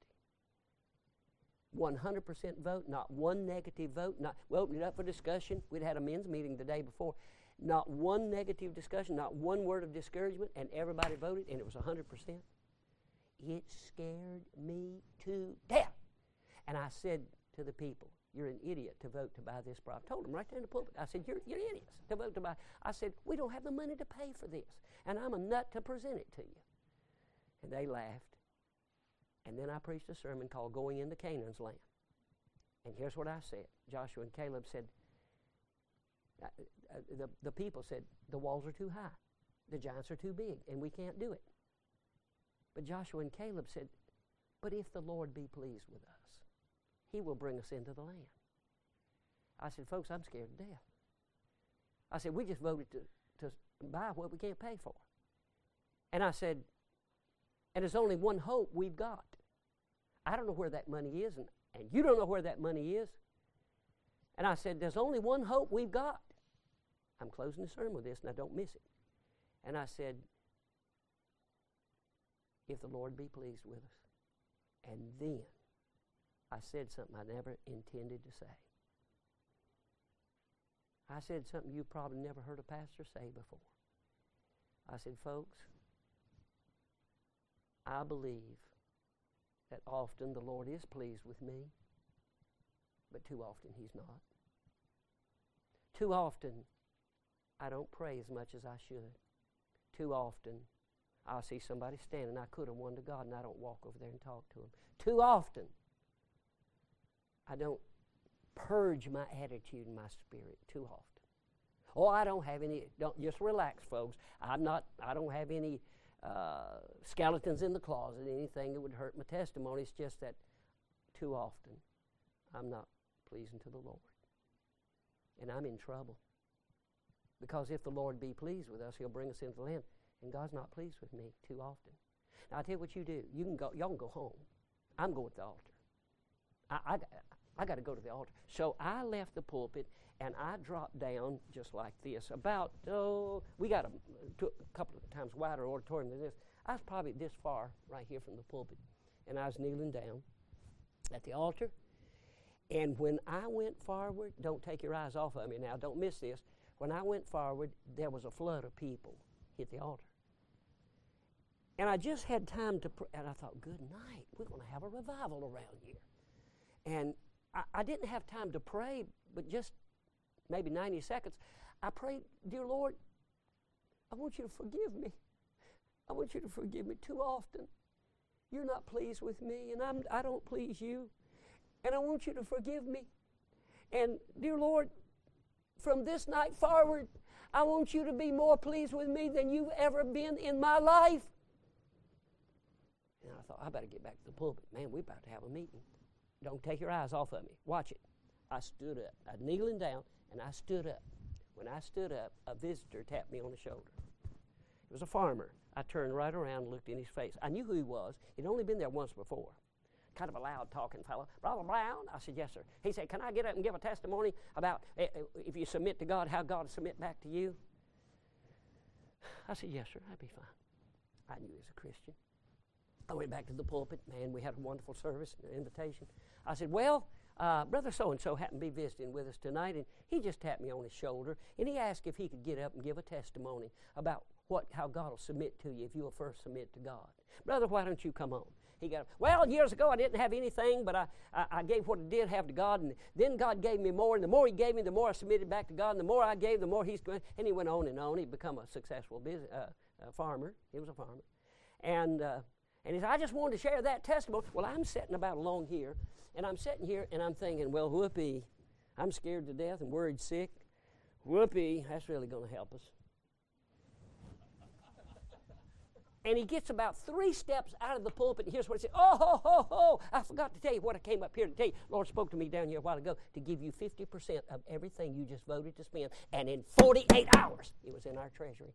one hundred percent vote, not one negative vote. Not, we opened it up for discussion. We'd had a men's meeting the day before. Not one negative discussion, not one word of discouragement, and everybody voted, and it was one hundred percent. It scared me to death. And I said to the people, you're an idiot to vote to buy this property. I told them right there in the pulpit. I said, you're, you're idiots to vote to buy. I said, we don't have the money to pay for this, and I'm a nut to present it to you. And they laughed. And then I preached a sermon called Going into Canaan's Land. And here's what I said. Joshua and Caleb said, uh, uh, the, the people said, the walls are too high. The giants are too big, and we can't do it. But Joshua and Caleb said, but if the Lord be pleased with us, He will bring us into the land. I said, folks, I'm scared to death. I said, we just voted to, to buy what we can't pay for. And I said, and there's only one hope we've got. I don't know where that money is, and, and you don't know where that money is. And I said, there's only one hope we've got. I'm closing the sermon with this, and I don't miss it. And I said, if the Lord be pleased with us. And then I said something I never intended to say. I said something you probably never heard a pastor say before. I said, folks, I believe that often the Lord is pleased with me, but too often He's not. Too often, I don't pray as much as I should. Too often, I'll see somebody standing, I could have won to God, and I don't walk over there and talk to them. Too often, I don't purge my attitude and my spirit too often. Oh, I don't have any, don't, just relax, folks. I'm not, I don't have any uh, skeletons in the closet, anything that would hurt my testimony. It's just that too often I'm not pleasing to the Lord. And I'm in trouble. Because if the Lord be pleased with us, He'll bring us into the land. And God's not pleased with me too often. Now, I'll tell you what you do. You can go, y'all can go home. I'm going to the altar. I, I, I got to go to the altar. So I left the pulpit, and I dropped down just like this. About, oh, we got a, a couple of times wider auditorium than this. I was probably this far right here from the pulpit. And I was kneeling down at the altar. And when I went forward, don't take your eyes off of me now, don't miss this. When I went forward, there was a flood of people hit the altar. And I just had time to pray, and I thought, good night, we're going to have a revival around here. And I, I didn't have time to pray, but just maybe ninety seconds, I prayed, dear Lord, I want you to forgive me. I want you to forgive me too often. You're not pleased with me, and I'm, I don't please you. And I want you to forgive me. And dear Lord, from this night forward, I want you to be more pleased with me than you've ever been in my life. And I thought, I better get back to the pulpit. Man, we're about to have a meeting. Don't take your eyes off of me. Watch it. I stood up. I kneeling down, and I stood up. When I stood up, a visitor tapped me on the shoulder. It was a farmer. I turned right around and looked in his face. I knew who he was. He'd only been there once before. Kind of a loud-talking fellow. Brother Brown? I said, yes, sir. He said, can I get up and give a testimony about uh, if you submit to God, how God will submit back to you? I said, yes, sir, that'd be fine. I knew he was a Christian. I went back to the pulpit. Man, we had a wonderful service, an invitation. I said, well, uh, Brother so-and-so happened to be visiting with us tonight, and he just tapped me on his shoulder, and he asked if he could get up and give a testimony about what, how God will submit to you if you will first submit to God. Brother, why don't you come on? He got, well, years ago I didn't have anything, but I, I, I gave what I did have to God, and then God gave me more, and the more He gave me, the more I submitted back to God, and the more I gave, the more He's going, and he went on and on. He'd become a successful business, uh, uh, farmer. He was a farmer. And, uh, and he said, I just wanted to share that testimony. Well, I'm sitting about along here, and I'm sitting here, and I'm thinking, well, whoopee, I'm scared to death and worried sick. Whoopee, that's really going to help us. And he gets about three steps out of the pulpit, and here's what he said. Oh, ho, ho, ho, I forgot to tell you what I came up here to tell you. Lord spoke to me down here a while ago to give you fifty percent of everything you just voted to spend. And in forty-eight hours, it was in our treasury.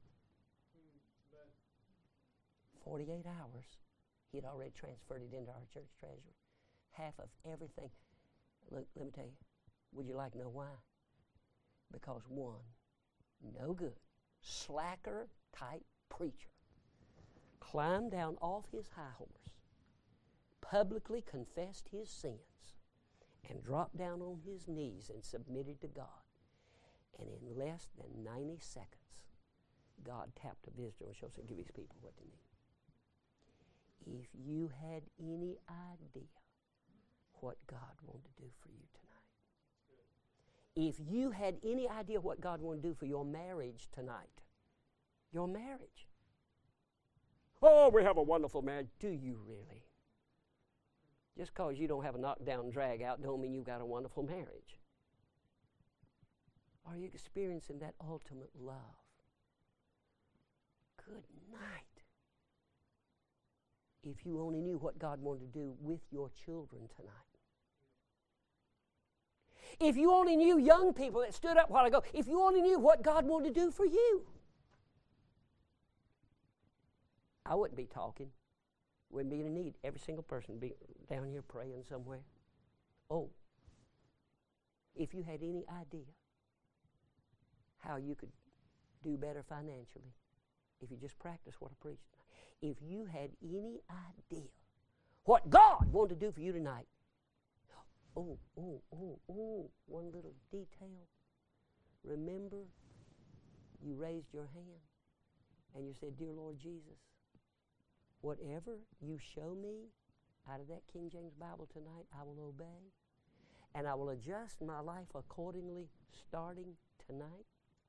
forty-eight hours, he had already transferred it into our church treasury. Half of everything. Look, let me tell you, would you like to know why? Because one, no good, slacker type preacher climbed down off his high horse, publicly confessed his sins, and dropped down on his knees and submitted to God. And in less than ninety seconds, God tapped a visitor on the shoulder and said, give these people what they need. If you had any idea what God wanted to do for you tonight, if you had any idea what God wanted to do for your marriage tonight, your marriage, oh, we have a wonderful marriage. Do you really? Just because you don't have a knockdown drag out don't mean you've got a wonderful marriage. Are you experiencing that ultimate love? Good night. If you only knew what God wanted to do with your children tonight. If you only knew, young people that stood up a while ago, if you only knew what God wanted to do for you. I wouldn't be talking. Wouldn't be in need. Every single person would be down here praying somewhere. Oh, if you had any idea how you could do better financially, if you just practice what I preached tonight, if you had any idea what God wanted to do for you tonight, oh, oh, oh, oh, one little detail. Remember, you raised your hand and you said, dear Lord Jesus, whatever you show me out of that King James Bible tonight, I will obey. And I will adjust my life accordingly starting tonight.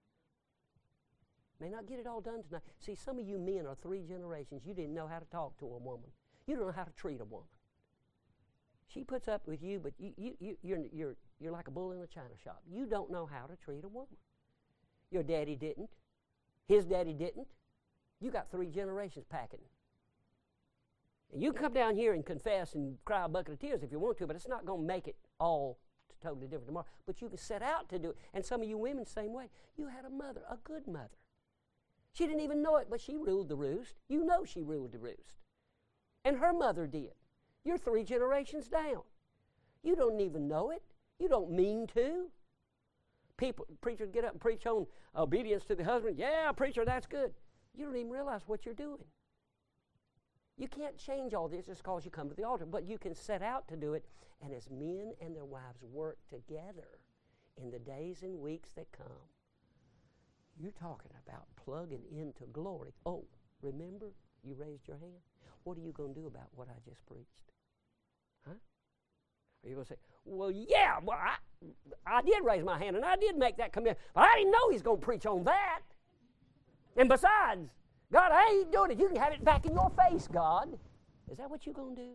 May not get it all done tonight. See, some of you men are three generations. You didn't know how to talk to a woman. You don't know how to treat a woman. She puts up with you, but you, you, you, you're, you're, you're like a bull in a china shop. You don't know how to treat a woman. Your daddy didn't. His daddy didn't. You got three generations packing. And you can come down here and confess and cry a bucket of tears if you want to, but it's not going to make it all totally different tomorrow. But you can set out to do it. And some of you women, same way. You had a mother, a good mother. She didn't even know it, but she ruled the roost. You know she ruled the roost. And her mother did. You're three generations down. You don't even know it. You don't mean to. People, preachers get up and preach on obedience to the husband. Yeah, preacher, that's good. You don't even realize what you're doing. You can't change all this just because you come to the altar, but you can set out to do it. And as men and their wives work together in the days and weeks that come, you're talking about plugging into glory. Oh, remember, you raised your hand? What are you going to do about what I just preached? Huh? Are you going to say, well, yeah, well, I, I did raise my hand and I did make that commitment, but I didn't know he's going to preach on that. And besides, God, I ain't doing it. You can have it back in your face, God. Is that what you're going to do?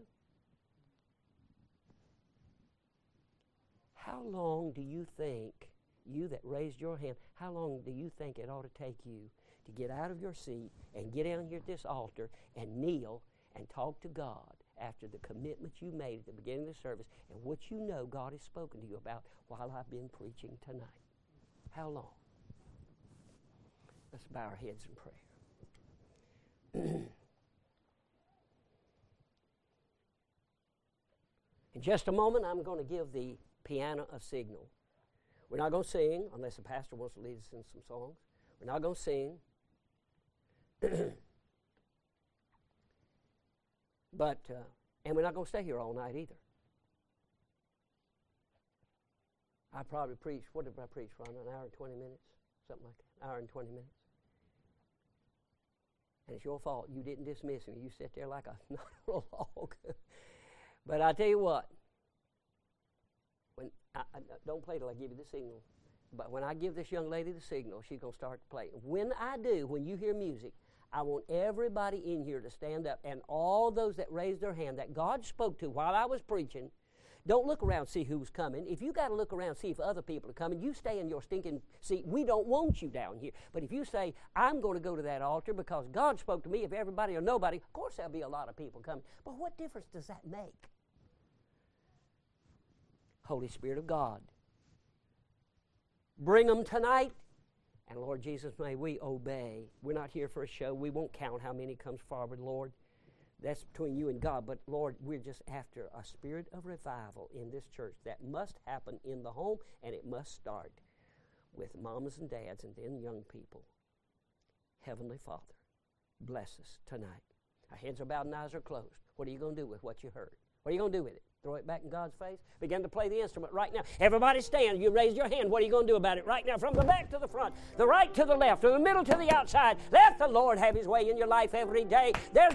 How long do you think, you that raised your hand, how long do you think it ought to take you to get out of your seat and get down here at this altar and kneel and talk to God after the commitment you made at the beginning of the service and what you know God has spoken to you about while I've been preaching tonight? How long? Let's bow our heads in prayer. In just a moment, I'm going to give the piano a signal. We're not going to sing unless the pastor wants to lead us in some songs. We're not going to sing. But, uh, and we're not going to stay here all night either. I probably preached, what did I preach, Ron? An hour and twenty minutes? Something like that. An hour and twenty minutes. And it's your fault. You didn't dismiss me. You sat there like a monologue. But I tell you what, when I, I, don't play till I give you the signal. But when I give this young lady the signal, she's going to start to play. When I do, when you hear music, I want everybody in here to stand up, and all those that raised their hand that God spoke to while I was preaching, don't look around and see who's coming. If you got to look around and see if other people are coming, you stay in your stinking seat. We don't want you down here. But if you say, I'm going to go to that altar because God spoke to me, if everybody or nobody, of course there'll be a lot of people coming. But what difference does that make? Holy Spirit of God, bring them tonight. And Lord Jesus, may we obey. We're not here for a show. We won't count how many comes forward, Lord. That's between you and God. But, Lord, we're just after a spirit of revival in this church that must happen in the home, and it must start with mamas and dads and then young people. Heavenly Father, bless us tonight. Our heads are bowed and eyes are closed. What are you going to do with what you heard? What are you going to do with it? Throw it back in God's face? Begin to play the instrument right now. Everybody stand. You raise your hand. What are you going to do about it right now? From the back to the front, the right to the left, from the middle to the outside. Let the Lord have His way in your life every day. There's